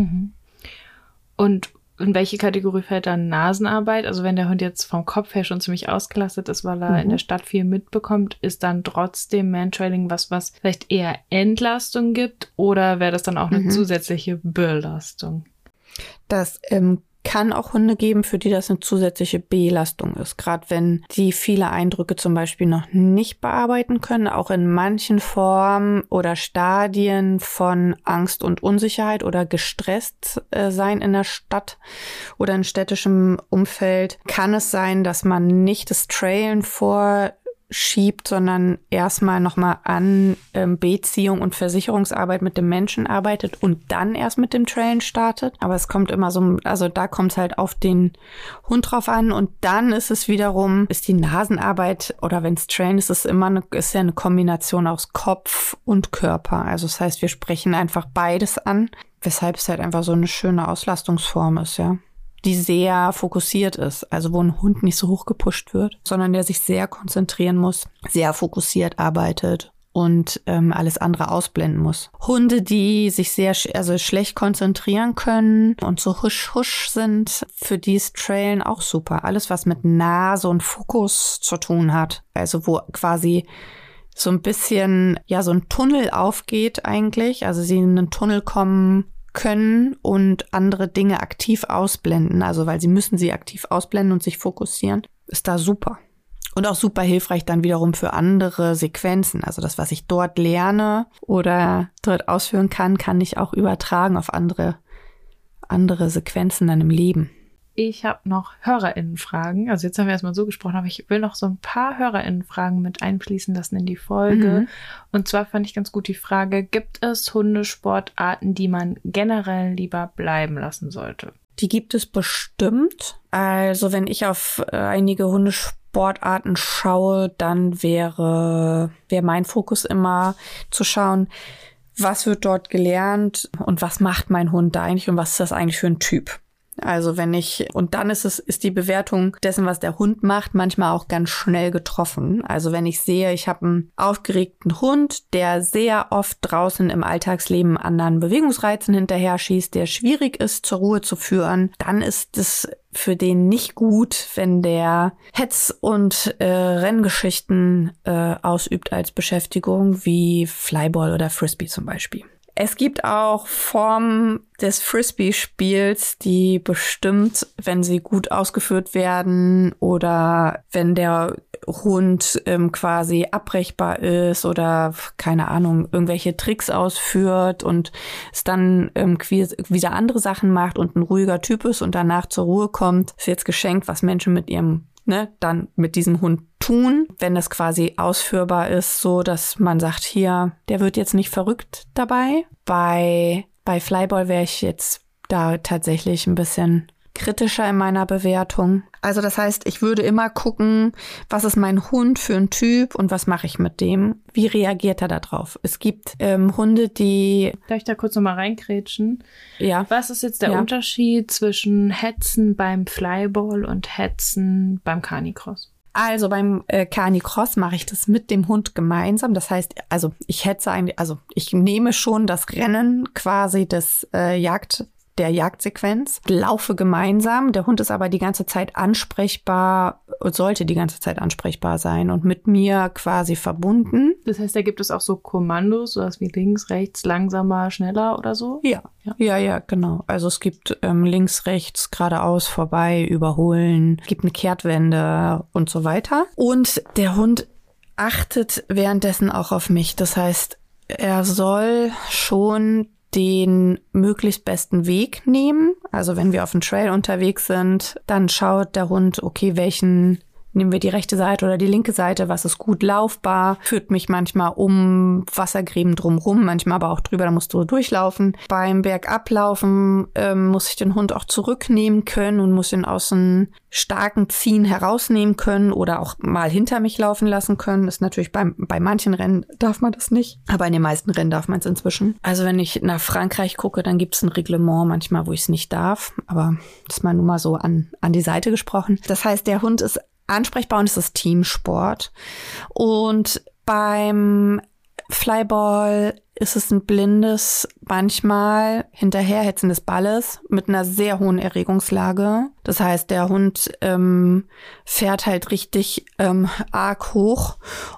Und in welche Kategorie fällt dann Nasenarbeit? Also wenn der Hund jetzt vom Kopf her schon ziemlich ausgelastet ist, weil er in der Stadt viel mitbekommt, ist dann trotzdem Mantrailing was vielleicht eher Entlastung gibt oder wäre das dann auch eine zusätzliche Belastung? Das kann auch Hunde geben, für die das eine zusätzliche Belastung ist. Gerade wenn die viele Eindrücke zum Beispiel noch nicht bearbeiten können, auch in manchen Formen oder Stadien von Angst und Unsicherheit oder gestresst sein in der Stadt oder in städtischem Umfeld, kann es sein, dass man nicht das Trailen schiebt, sondern erstmal nochmal an Beziehung und Versicherungsarbeit mit dem Menschen arbeitet und dann erst mit dem Trailen startet. Aber es kommt immer so, also da kommt es halt auf den Hund drauf an und dann ist es wiederum, ist die Nasenarbeit oder wenn es Trailen ist, ist ja eine Kombination aus Kopf und Körper. Also das heißt, wir sprechen einfach beides an, weshalb es halt einfach so eine schöne Auslastungsform ist, ja. Die sehr fokussiert ist, also wo ein Hund nicht so hoch gepusht wird, sondern der sich sehr konzentrieren muss, sehr fokussiert arbeitet und alles andere ausblenden muss. Hunde, die sich sehr schlecht konzentrieren können und so husch-husch sind, für die ist Trailen auch super. Alles, was mit Nase und Fokus zu tun hat, also wo quasi so ein bisschen, ja, so ein Tunnel aufgeht eigentlich, also sie in einen Tunnel kommen können und andere Dinge aktiv ausblenden, also weil sie müssen sie aktiv ausblenden und sich fokussieren, ist da super. Und auch super hilfreich dann wiederum für andere Sequenzen. Also das, was ich dort lerne oder dort ausführen kann, kann ich auch übertragen auf andere Sequenzen dann im Leben. Ich habe noch HörerInnen-Fragen. Also jetzt haben wir erstmal so gesprochen, aber ich will noch so ein paar HörerInnen-Fragen mit einfließen lassen in die Folge. Und zwar fand ich ganz gut die Frage, gibt es Hundesportarten, die man generell lieber bleiben lassen sollte? Die gibt es bestimmt. Also wenn ich auf einige Hundesportarten schaue, dann wäre mein Fokus immer zu schauen, was wird dort gelernt und was macht mein Hund da eigentlich und was ist das eigentlich für ein Typ? Also und dann ist die Bewertung dessen, was der Hund macht, manchmal auch ganz schnell getroffen. Also wenn ich sehe, ich habe einen aufgeregten Hund, der sehr oft draußen im Alltagsleben anderen Bewegungsreizen hinterher schießt, der schwierig ist, zur Ruhe zu führen, dann ist es für den nicht gut, wenn der Hetz- und Renngeschichten ausübt als Beschäftigung, wie Flyball oder Frisbee zum Beispiel. Es gibt auch Formen des Frisbee-Spiels, die bestimmt, wenn sie gut ausgeführt werden oder wenn der Hund quasi abbrechbar ist oder, keine Ahnung, irgendwelche Tricks ausführt und es dann wieder andere Sachen macht und ein ruhiger Typ ist und danach zur Ruhe kommt, ist jetzt geschenkt, was Menschen mit ihrem dann mit diesem Hund tun, wenn das quasi ausführbar ist, so dass man sagt, hier, der wird jetzt nicht verrückt dabei. Bei Flyball wäre ich jetzt da tatsächlich ein bisschen kritischer in meiner Bewertung. Also das heißt, ich würde immer gucken, was ist mein Hund für ein Typ und was mache ich mit dem? Wie reagiert er da drauf? Es gibt Hunde, die... Darf ich da kurz nochmal reinkrätschen? Ja. Was ist jetzt der Unterschied zwischen Hetzen beim Flyball und Hetzen beim Canicross? Also beim Canicross mache ich das mit dem Hund gemeinsam. Das heißt, also ich nehme schon das Rennen quasi der Jagdsequenz, laufe gemeinsam. Der Hund ist aber die ganze Zeit ansprechbar und sollte die ganze Zeit ansprechbar sein und mit mir quasi verbunden. Das heißt, da gibt es auch so Kommandos, sowas wie links, rechts, langsamer, schneller oder so? Ja, genau. Also es gibt links, rechts, geradeaus, vorbei, überholen, es gibt eine Kehrtwende und so weiter. Und der Hund achtet währenddessen auch auf mich. Das heißt, er soll schon den möglichst besten Weg nehmen. Also wenn wir auf dem Trail unterwegs sind, dann schaut der Hund, okay, nehmen wir die rechte Seite oder die linke Seite, was ist gut laufbar, führt mich manchmal um Wassergräben drumrum, manchmal aber auch drüber, da musst du durchlaufen. Beim Bergablaufen muss ich den Hund auch zurücknehmen können und muss ihn aus einem starken Ziehen herausnehmen können oder auch mal hinter mich laufen lassen können. Ist natürlich bei manchen Rennen darf man das nicht, aber in den meisten Rennen darf man es inzwischen. Also wenn ich nach Frankreich gucke, dann gibt es ein Reglement manchmal, wo ich es nicht darf, aber das ist mal nur mal so an die Seite gesprochen. Das heißt, der Hund ist ansprechbar und es ist Teamsport. Und beim Flyball ist es ein blindes, manchmal hinterherhetzen des Balles mit einer sehr hohen Erregungslage. Das heißt, der Hund fährt halt richtig arg hoch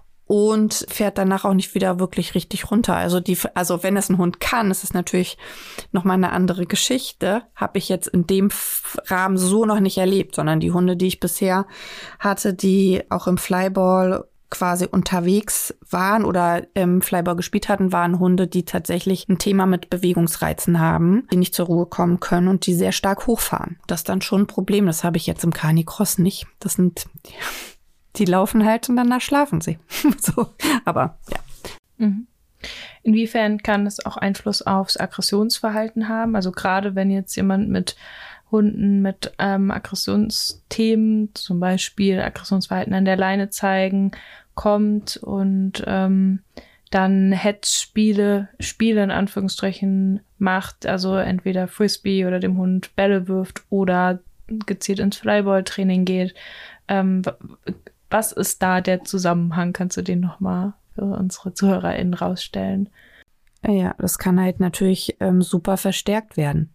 und fährt danach auch nicht wieder wirklich richtig runter. Also wenn es ein Hund kann, ist es natürlich nochmal eine andere Geschichte. Habe ich jetzt in dem Rahmen so noch nicht erlebt, sondern die Hunde, die ich bisher hatte, die auch im Flyball quasi unterwegs waren oder im Flyball gespielt hatten, waren Hunde, die tatsächlich ein Thema mit Bewegungsreizen haben, die nicht zur Ruhe kommen können und die sehr stark hochfahren. Das ist dann schon ein Problem. Das habe ich jetzt im Canicross nicht. Das sind Die laufen halt und danach schlafen sie. So, aber ja. Mhm. Inwiefern kann es auch Einfluss aufs Aggressionsverhalten haben? Also gerade wenn jetzt jemand mit Hunden mit Aggressionsthemen, zum Beispiel Aggressionsverhalten an der Leine zeigen, kommt und dann Hetzspiele in Anführungsstrichen macht, also entweder Frisbee oder dem Hund Bälle wirft oder gezielt ins Flyball-Training geht. Was ist da der Zusammenhang? Kannst du den nochmal für unsere ZuhörerInnen rausstellen? Ja, das kann halt natürlich super verstärkt werden.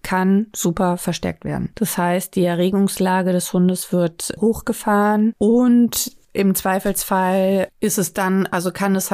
Das heißt, die Erregungslage des Hundes wird hochgefahren und im Zweifelsfall ist es dann, also kann es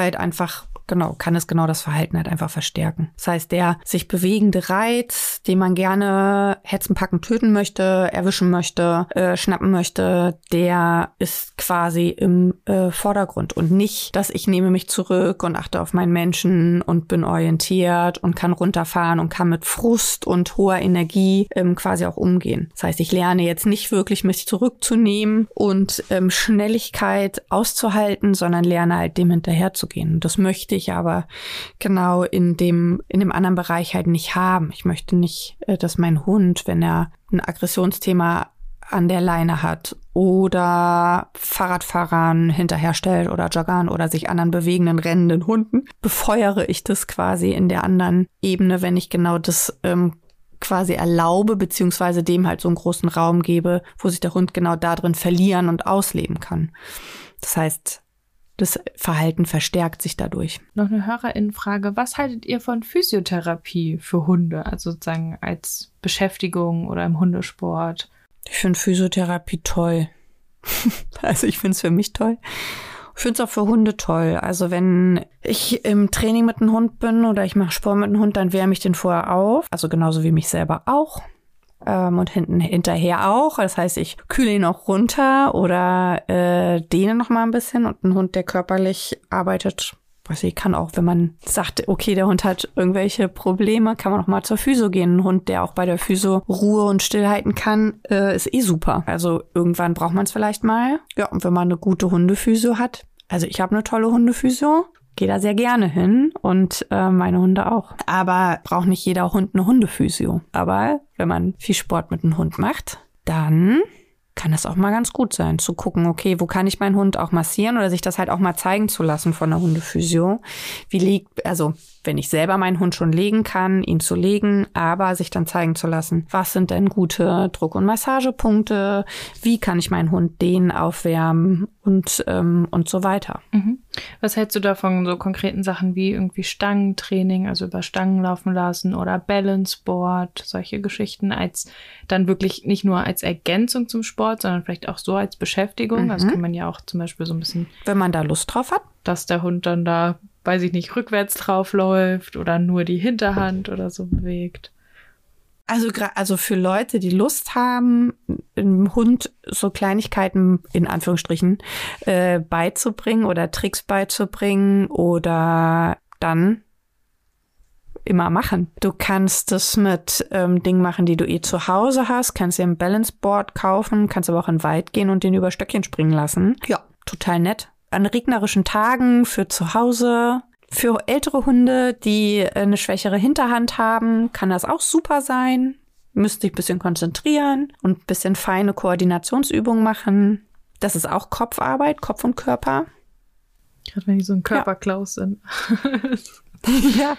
genau das Verhalten halt einfach verstärken. Das heißt, der sich bewegende Reiz, den man gerne hetzen, packen, töten möchte, erwischen möchte, schnappen möchte, der ist quasi im Vordergrund und nicht, dass ich nehme mich zurück und achte auf meinen Menschen und bin orientiert und kann runterfahren und kann mit Frust und hoher Energie quasi auch umgehen. Das heißt, ich lerne jetzt nicht wirklich, mich zurückzunehmen und Schnelligkeit auszuhalten, sondern lerne halt dem hinterherzugehen. Und das möchte ich aber genau in dem anderen Bereich halt nicht haben. Ich möchte nicht, dass mein Hund, wenn er ein Aggressionsthema an der Leine hat oder Fahrradfahrern hinterherstellt oder Joggern oder sich anderen bewegenden, rennenden Hunden, befeuere ich das quasi in der anderen Ebene, wenn ich genau das quasi erlaube, beziehungsweise dem halt so einen großen Raum gebe, wo sich der Hund genau da drin verlieren und ausleben kann. Das heißt, das Verhalten verstärkt sich dadurch. Noch eine HörerInnenfrage. Was haltet ihr von Physiotherapie für Hunde? Also sozusagen als Beschäftigung oder im Hundesport? Ich finde Physiotherapie toll. Also ich finde es für mich toll. Ich finde es auch für Hunde toll. Also wenn ich im Training mit einem Hund bin oder ich mache Sport mit einem Hund, dann wärme ich den vorher auf. Also genauso wie mich selber auch. Und hinterher auch. Das heißt, ich kühle ihn auch runter oder dehne noch mal ein bisschen. Und ein Hund, der körperlich arbeitet, kann auch, wenn man sagt, okay, der Hund hat irgendwelche Probleme, kann man auch mal zur Physio gehen. Ein Hund, der auch bei der Physio Ruhe und stillhalten kann, ist super. Also irgendwann braucht man es vielleicht mal. Ja, und wenn man eine gute Hundephysio hat. Also ich habe eine tolle Hundephysio. Gehe da sehr gerne hin und meine Hunde auch. Aber braucht nicht jeder Hund eine Hundephysio. Aber wenn man viel Sport mit einem Hund macht, dann kann es auch mal ganz gut sein, zu gucken, okay, wo kann ich meinen Hund auch massieren oder sich das halt auch mal zeigen zu lassen von der Hundephysio. Wenn ich selber meinen Hund schon legen kann, ihn zu legen, aber sich dann zeigen zu lassen, was sind denn gute Druck- und Massagepunkte, wie kann ich meinen Hund dehnen, aufwärmen und so weiter. Mhm. Was hältst du davon so konkreten Sachen wie irgendwie Stangentraining, also über Stangen laufen lassen oder Balanceboard, solche Geschichten als dann wirklich nicht nur als Ergänzung zum Sport, sondern vielleicht auch so als Beschäftigung. Also kann man ja auch zum Beispiel so ein bisschen, wenn man da Lust drauf hat, dass der Hund dann da, weiß ich nicht, rückwärts drauf läuft oder nur die Hinterhand oder so bewegt. Also für Leute, die Lust haben, einem Hund so Kleinigkeiten in Anführungsstrichen beizubringen oder Tricks beizubringen oder dann immer machen. Du kannst das mit Dingen machen, die du zu Hause hast, kannst dir ein Balanceboard kaufen, kannst aber auch in den Wald gehen und den über Stöckchen springen lassen. Ja, total nett. An regnerischen Tagen für zu Hause. Für ältere Hunde, die eine schwächere Hinterhand haben, kann das auch super sein. Müsst dich ein bisschen konzentrieren und ein bisschen feine Koordinationsübungen machen. Das ist auch Kopfarbeit, Kopf und Körper. Gerade wenn die so ein Körperklaus sind. Ja.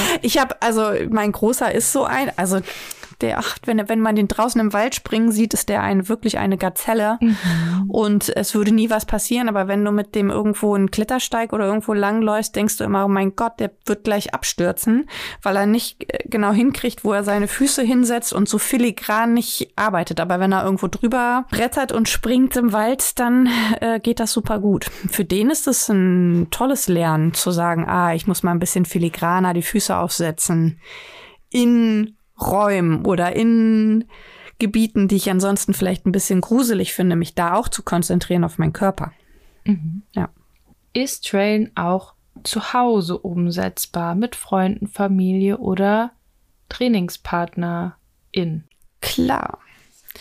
Mein Großer ist so ein, also wenn man den draußen im Wald springen sieht, ist der wirklich eine Gazelle. Mhm. Und es würde nie was passieren, aber wenn du mit dem irgendwo einen Klettersteig oder irgendwo langläufst, denkst du immer, oh mein Gott, der wird gleich abstürzen, weil er nicht genau hinkriegt, wo er seine Füße hinsetzt und so filigran nicht arbeitet. Aber wenn er irgendwo drüber brettert und springt im Wald, dann geht das super gut. Für den ist es ein tolles Lernen, zu sagen, ich muss mal ein bisschen filigraner die Füße aufsetzen. In Räumen oder in Gebieten, die ich ansonsten vielleicht ein bisschen gruselig finde, mich da auch zu konzentrieren auf meinen Körper. Mhm. Ja. Ist Trailen auch zu Hause umsetzbar mit Freunden, Familie oder TrainingspartnerInnen? Klar.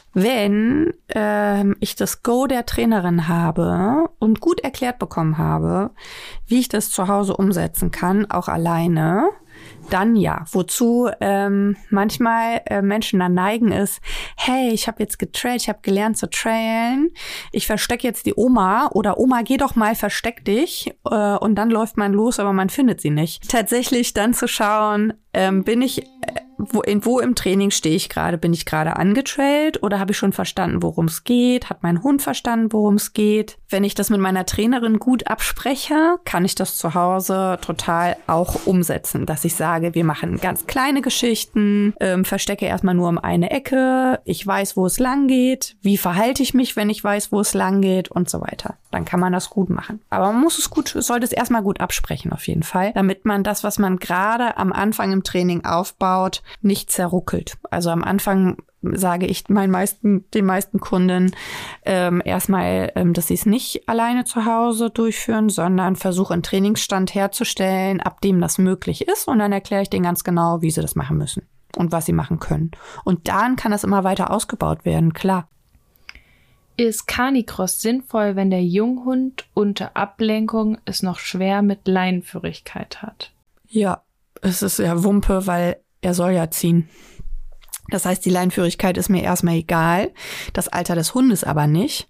Wenn ich das Go der Trainerin habe und gut erklärt bekommen habe, wie ich das zu Hause umsetzen kann, auch alleine, dann ja. Wozu manchmal Menschen dann neigen ist, hey, ich habe jetzt getrailt, ich habe gelernt zu trailen, ich verstecke jetzt die Oma oder Oma, geh doch mal, versteck dich und dann läuft man los, aber man findet sie nicht. Tatsächlich dann zu schauen, bin ich wo im Training stehe ich gerade? Bin ich gerade angetrailt oder habe ich schon verstanden, worum es geht? Hat mein Hund verstanden, worum es geht? Wenn ich das mit meiner Trainerin gut abspreche, kann ich das zu Hause total auch umsetzen, dass ich sage, wir machen ganz kleine Geschichten, verstecke erstmal nur um eine Ecke, ich weiß, wo es lang geht, wie verhalte ich mich, wenn ich weiß, wo es lang geht und so weiter. Dann kann man das gut machen. Aber man sollte es erstmal gut absprechen auf jeden Fall, damit man das, was man gerade am Anfang im Training aufbaut, nicht zerruckelt. Also am Anfang sage ich den meisten Kunden erstmal, dass sie es nicht alleine zu Hause durchführen, sondern versuche einen Trainingsstand herzustellen, ab dem das möglich ist. Und dann erkläre ich denen ganz genau, wie sie das machen müssen und was sie machen können. Und dann kann das immer weiter ausgebaut werden, klar. Ist Canicross sinnvoll, wenn der Junghund unter Ablenkung es noch schwer mit Leinenführigkeit hat? Ja, es ist ja Wumpe, weil er soll ja ziehen. Das heißt, die Leinenführigkeit ist mir erstmal egal, das Alter des Hundes aber nicht.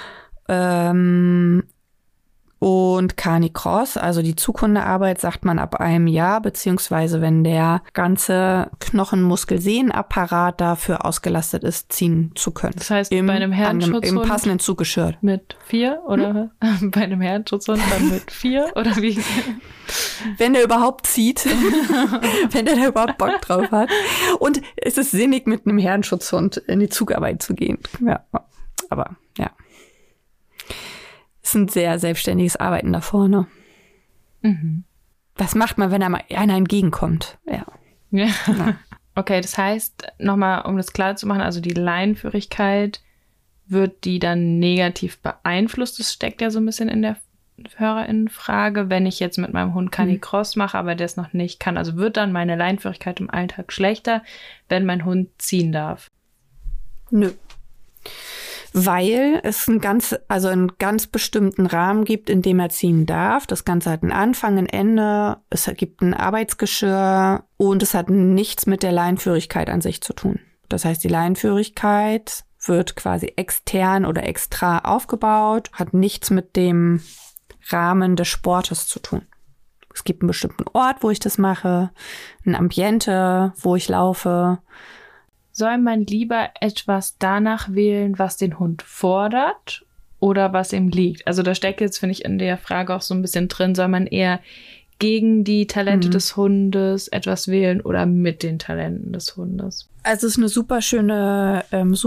Und Canicross, also die Zughundearbeit, sagt man ab einem Jahr, beziehungsweise wenn der ganze Knochenmuskel-Sehnenapparat dafür ausgelastet ist, ziehen zu können. Das heißt, bei einem Herrenschutzhund im passenden Zuggeschirr. Mit 4 oder bei einem Herrenschutzhund dann mit 4 oder wie? Wenn der überhaupt zieht, wenn der da überhaupt Bock drauf hat. Und es ist sinnig, mit einem Herrenschutzhund in die Zugarbeit zu gehen. Ja, aber ja. Es ist ein sehr selbstständiges Arbeiten da vorne. Mhm. Was macht man, wenn einer entgegenkommt? Ja. Ja. Okay, das heißt, nochmal, um das klar zu machen, also die Leinenführigkeit, wird die dann negativ beeinflusst? Das steckt ja so ein bisschen in der HörerInnenfrage, wenn ich jetzt mit meinem Hund Canicross mache, aber der es noch nicht kann. Also wird dann meine Leinenführigkeit im Alltag schlechter, wenn mein Hund ziehen darf? Nö. Weil es einen ganz bestimmten Rahmen gibt, in dem er ziehen darf. Das Ganze hat einen Anfang, ein Ende, es gibt ein Arbeitsgeschirr und es hat nichts mit der Leinenführigkeit an sich zu tun. Das heißt, die Leinenführigkeit wird quasi extern oder extra aufgebaut, hat nichts mit dem Rahmen des Sportes zu tun. Es gibt einen bestimmten Ort, wo ich das mache, ein Ambiente, wo ich laufe. Soll man lieber etwas danach wählen, was den Hund fordert oder was ihm liegt? Also da steckt jetzt, finde ich, in der Frage auch so ein bisschen drin, soll man eher gegen die Talente des Hundes etwas wählen oder mit den Talenten des Hundes? Also es ist eine super schöne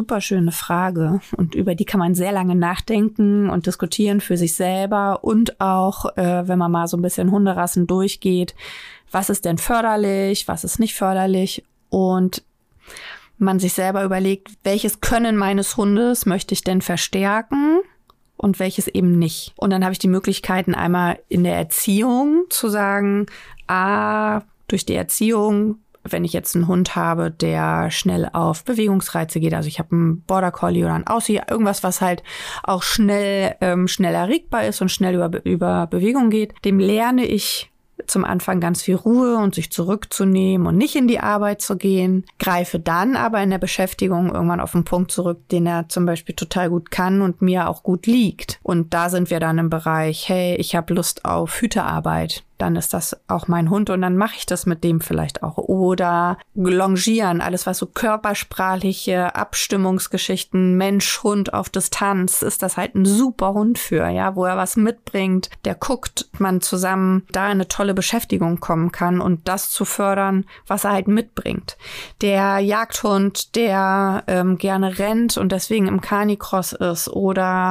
Frage und über die kann man sehr lange nachdenken und diskutieren für sich selber und auch, wenn man mal so ein bisschen Hunderassen durchgeht, was ist denn förderlich, was ist nicht förderlich und man sich selber überlegt, welches Können meines Hundes möchte ich denn verstärken und welches eben nicht. Und dann habe ich die Möglichkeiten einmal in der Erziehung zu sagen, durch die Erziehung, wenn ich jetzt einen Hund habe, der schnell auf Bewegungsreize geht, also ich habe einen Border Collie oder einen Aussie, irgendwas, was halt auch schnell erregbar ist und schnell über Bewegung geht, dem lerne ich zum Anfang ganz viel Ruhe und sich zurückzunehmen und nicht in die Arbeit zu gehen, greife dann aber in der Beschäftigung irgendwann auf einen Punkt zurück, den er zum Beispiel total gut kann und mir auch gut liegt. Und da sind wir dann im Bereich, hey, ich habe Lust auf Hütearbeit. Dann ist das auch mein Hund und dann mache ich das mit dem vielleicht auch. Oder Longieren, alles was so körpersprachliche Abstimmungsgeschichten, Mensch, Hund auf Distanz, ist das halt ein super Hund für, ja, wo er was mitbringt, der guckt, man zusammen da in eine tolle Beschäftigung kommen kann und das zu fördern, was er halt mitbringt. Der Jagdhund, der gerne rennt und deswegen im Canicross ist oder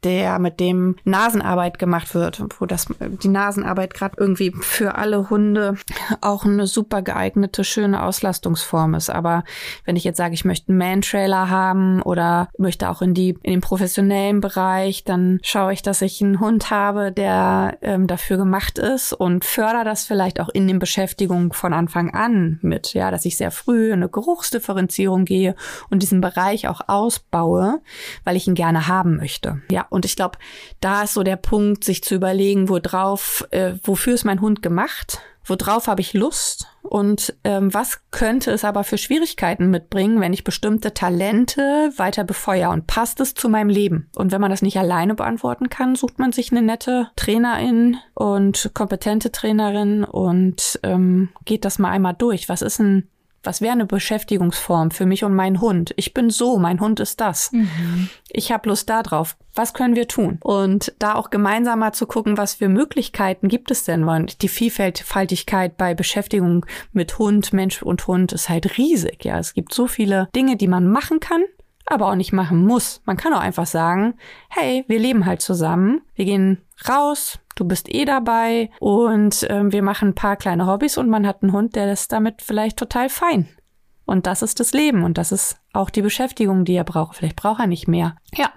mit dem Nasenarbeit gemacht wird, wo die Nasenarbeit gerade irgendwie für alle Hunde auch eine super geeignete, schöne Auslastungsform ist. Aber wenn ich jetzt sage, ich möchte einen Man-Trailer haben oder möchte auch in den professionellen Bereich, dann schaue ich, dass ich einen Hund habe, der dafür gemacht ist und fördere das vielleicht auch in den Beschäftigungen von Anfang an mit, ja, dass ich sehr früh in eine Geruchsdifferenzierung gehe und diesen Bereich auch ausbaue, weil ich ihn gerne haben möchte. Ja, und ich glaube, da ist so der Punkt, sich zu überlegen, wofür ist mein Hund gemacht? Worauf habe ich Lust? Und was könnte es aber für Schwierigkeiten mitbringen, wenn ich bestimmte Talente weiter befeuere? Und passt es zu meinem Leben? Und wenn man das nicht alleine beantworten kann, sucht man sich eine nette Trainerin und kompetente Trainerin und geht das mal einmal durch. Was wäre eine Beschäftigungsform für mich und meinen Hund? Ich bin so, mein Hund ist das. Ich habe Lust da drauf. Was können wir tun? Und da auch gemeinsam mal zu gucken, was für Möglichkeiten gibt es denn? Weil die Vielfältigkeit bei Beschäftigung mit Hund, Mensch und Hund ist halt riesig. Ja, es gibt so viele Dinge, die man machen kann, aber auch nicht machen muss. Man kann auch einfach sagen, hey, wir leben halt zusammen. Wir gehen raus, du bist dabei und wir machen ein paar kleine Hobbys und man hat einen Hund, der ist damit vielleicht total fein. Und das ist das Leben und das ist auch die Beschäftigung, die er braucht. Vielleicht braucht er nicht mehr. Ja.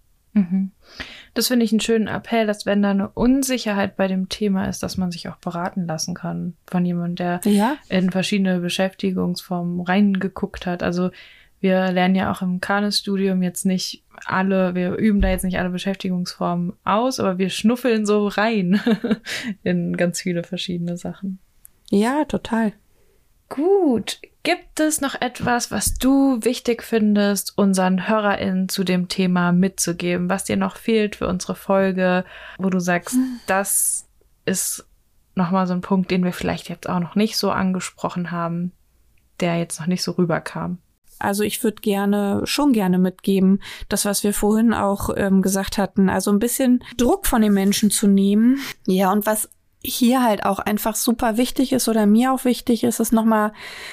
Das finde ich einen schönen Appell, dass wenn da eine Unsicherheit bei dem Thema ist, dass man sich auch beraten lassen kann von jemandem, der in verschiedene Beschäftigungsformen reingeguckt hat. Also wir lernen ja auch im Canis-Studium wir üben da jetzt nicht alle Beschäftigungsformen aus, aber wir schnuffeln so rein in ganz viele verschiedene Sachen. Ja, total. Gut. Gibt es noch etwas, was du wichtig findest, unseren HörerInnen zu dem Thema mitzugeben, was dir noch fehlt für unsere Folge, wo du sagst, das ist nochmal so ein Punkt, den wir vielleicht jetzt auch noch nicht so angesprochen haben, der jetzt noch nicht so rüberkam? Also ich würde schon gerne mitgeben, das, was wir vorhin auch gesagt hatten, also ein bisschen Druck von den Menschen zu nehmen. Ja, und was hier halt auch einfach super wichtig ist oder mir auch wichtig ist, ist nochmal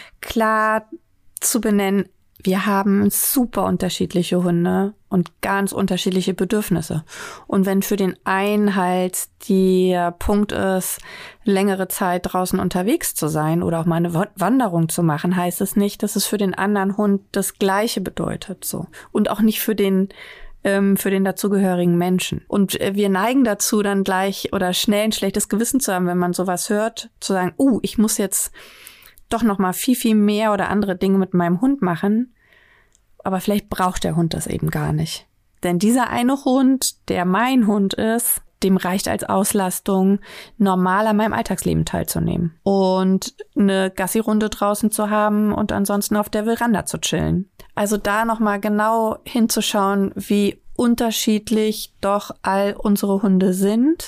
klar zu benennen, wir haben super unterschiedliche Hunde und ganz unterschiedliche Bedürfnisse. Und wenn für den einen halt der Punkt ist, längere Zeit draußen unterwegs zu sein oder auch mal eine Wanderung zu machen, heißt es nicht, dass es für den anderen Hund das Gleiche bedeutet, so. Und auch nicht für den dazugehörigen Menschen. Und wir neigen dazu, dann gleich oder schnell ein schlechtes Gewissen zu haben, wenn man sowas hört, zu sagen, ich muss jetzt doch noch mal viel, viel mehr oder andere Dinge mit meinem Hund machen. Aber vielleicht braucht der Hund das eben gar nicht. Denn dieser eine Hund, der mein Hund ist, dem reicht als Auslastung, normal an meinem Alltagsleben teilzunehmen. Und eine Gassi-Runde draußen zu haben und ansonsten auf der Veranda zu chillen. Also da nochmal genau hinzuschauen, wie unterschiedlich doch all unsere Hunde sind,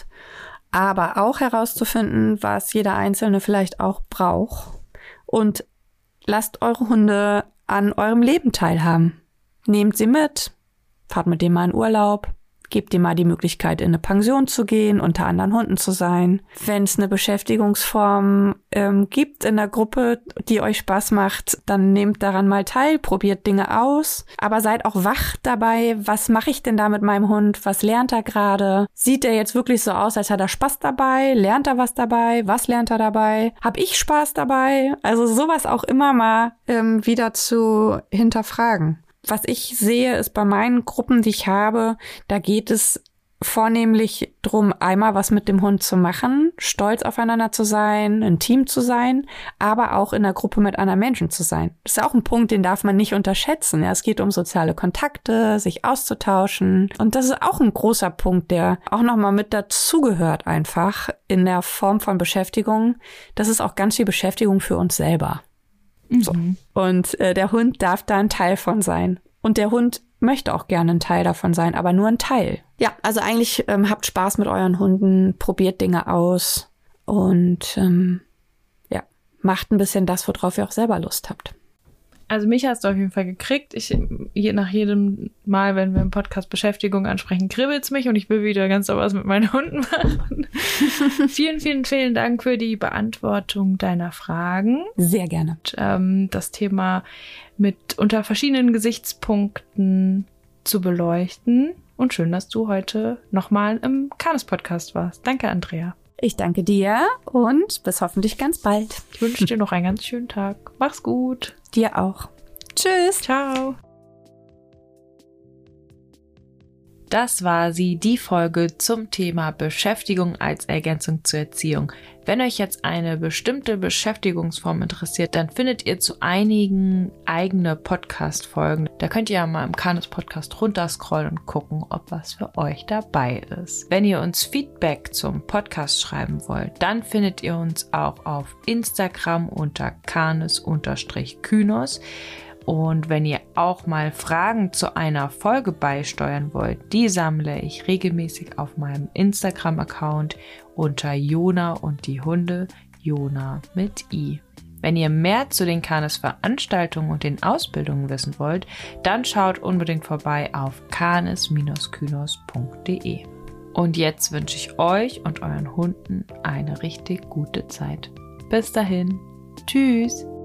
aber auch herauszufinden, was jeder Einzelne vielleicht auch braucht. Und lasst eure Hunde an eurem Leben teilhaben. Nehmt sie mit, fahrt mit dem mal in Urlaub, gebt ihm mal die Möglichkeit, in eine Pension zu gehen, unter anderen Hunden zu sein. Wenn es eine Beschäftigungsform gibt in der Gruppe, die euch Spaß macht, dann nehmt daran mal teil, probiert Dinge aus, aber seid auch wach dabei. Was mache ich denn da mit meinem Hund? Was lernt er gerade? Sieht er jetzt wirklich so aus, als hat er Spaß dabei? Lernt er was dabei? Was lernt er dabei? Hab ich Spaß dabei? Also sowas auch immer mal wieder zu hinterfragen. Was ich sehe, ist bei meinen Gruppen, die ich habe, da geht es vornehmlich drum, einmal was mit dem Hund zu machen, stolz aufeinander zu sein, ein Team zu sein, aber auch in der Gruppe mit anderen Menschen zu sein. Das ist auch ein Punkt, den darf man nicht unterschätzen. Ja, es geht um soziale Kontakte, sich auszutauschen. Und das ist auch ein großer Punkt, der auch nochmal mit dazugehört einfach in der Form von Beschäftigung. Das ist auch ganz viel Beschäftigung für uns selber. So. Und der Hund darf da ein Teil von sein. Und der Hund möchte auch gerne ein Teil davon sein, aber nur ein Teil. Ja, also eigentlich habt Spaß mit euren Hunden, probiert Dinge aus und macht ein bisschen das, worauf ihr auch selber Lust habt. Also mich hast du auf jeden Fall gekriegt. Nach jedem Mal, wenn wir im Podcast Beschäftigung ansprechen, kribbelt's mich und ich will wieder ganz so was mit meinen Hunden machen. Vielen, vielen, vielen Dank für die Beantwortung deiner Fragen. Sehr gerne. Und, das Thema unter verschiedenen Gesichtspunkten zu beleuchten. Und schön, dass du heute nochmal im Kanes-Podcast warst. Danke, Andrea. Ich danke dir und bis hoffentlich ganz bald. Ich wünsche dir noch einen ganz schönen Tag. Mach's gut. Dir auch. Tschüss. Ciao. Das war sie, die Folge zum Thema Beschäftigung als Ergänzung zur Erziehung. Wenn euch jetzt eine bestimmte Beschäftigungsform interessiert, dann findet ihr zu einigen eigene Podcast-Folgen. Da könnt ihr ja mal im Kanes-Podcast runterscrollen und gucken, ob was für euch dabei ist. Wenn ihr uns Feedback zum Podcast schreiben wollt, dann findet ihr uns auch auf Instagram unter kanes_kynos. Und wenn ihr auch mal Fragen zu einer Folge beisteuern wollt, die sammle ich regelmäßig auf meinem Instagram-Account unter Jona und die Hunde, Jona mit I. Wenn ihr mehr zu den Kanes-Veranstaltungen und den Ausbildungen wissen wollt, dann schaut unbedingt vorbei auf kanes-kynos.de. Und jetzt wünsche ich euch und euren Hunden eine richtig gute Zeit. Bis dahin. Tschüss.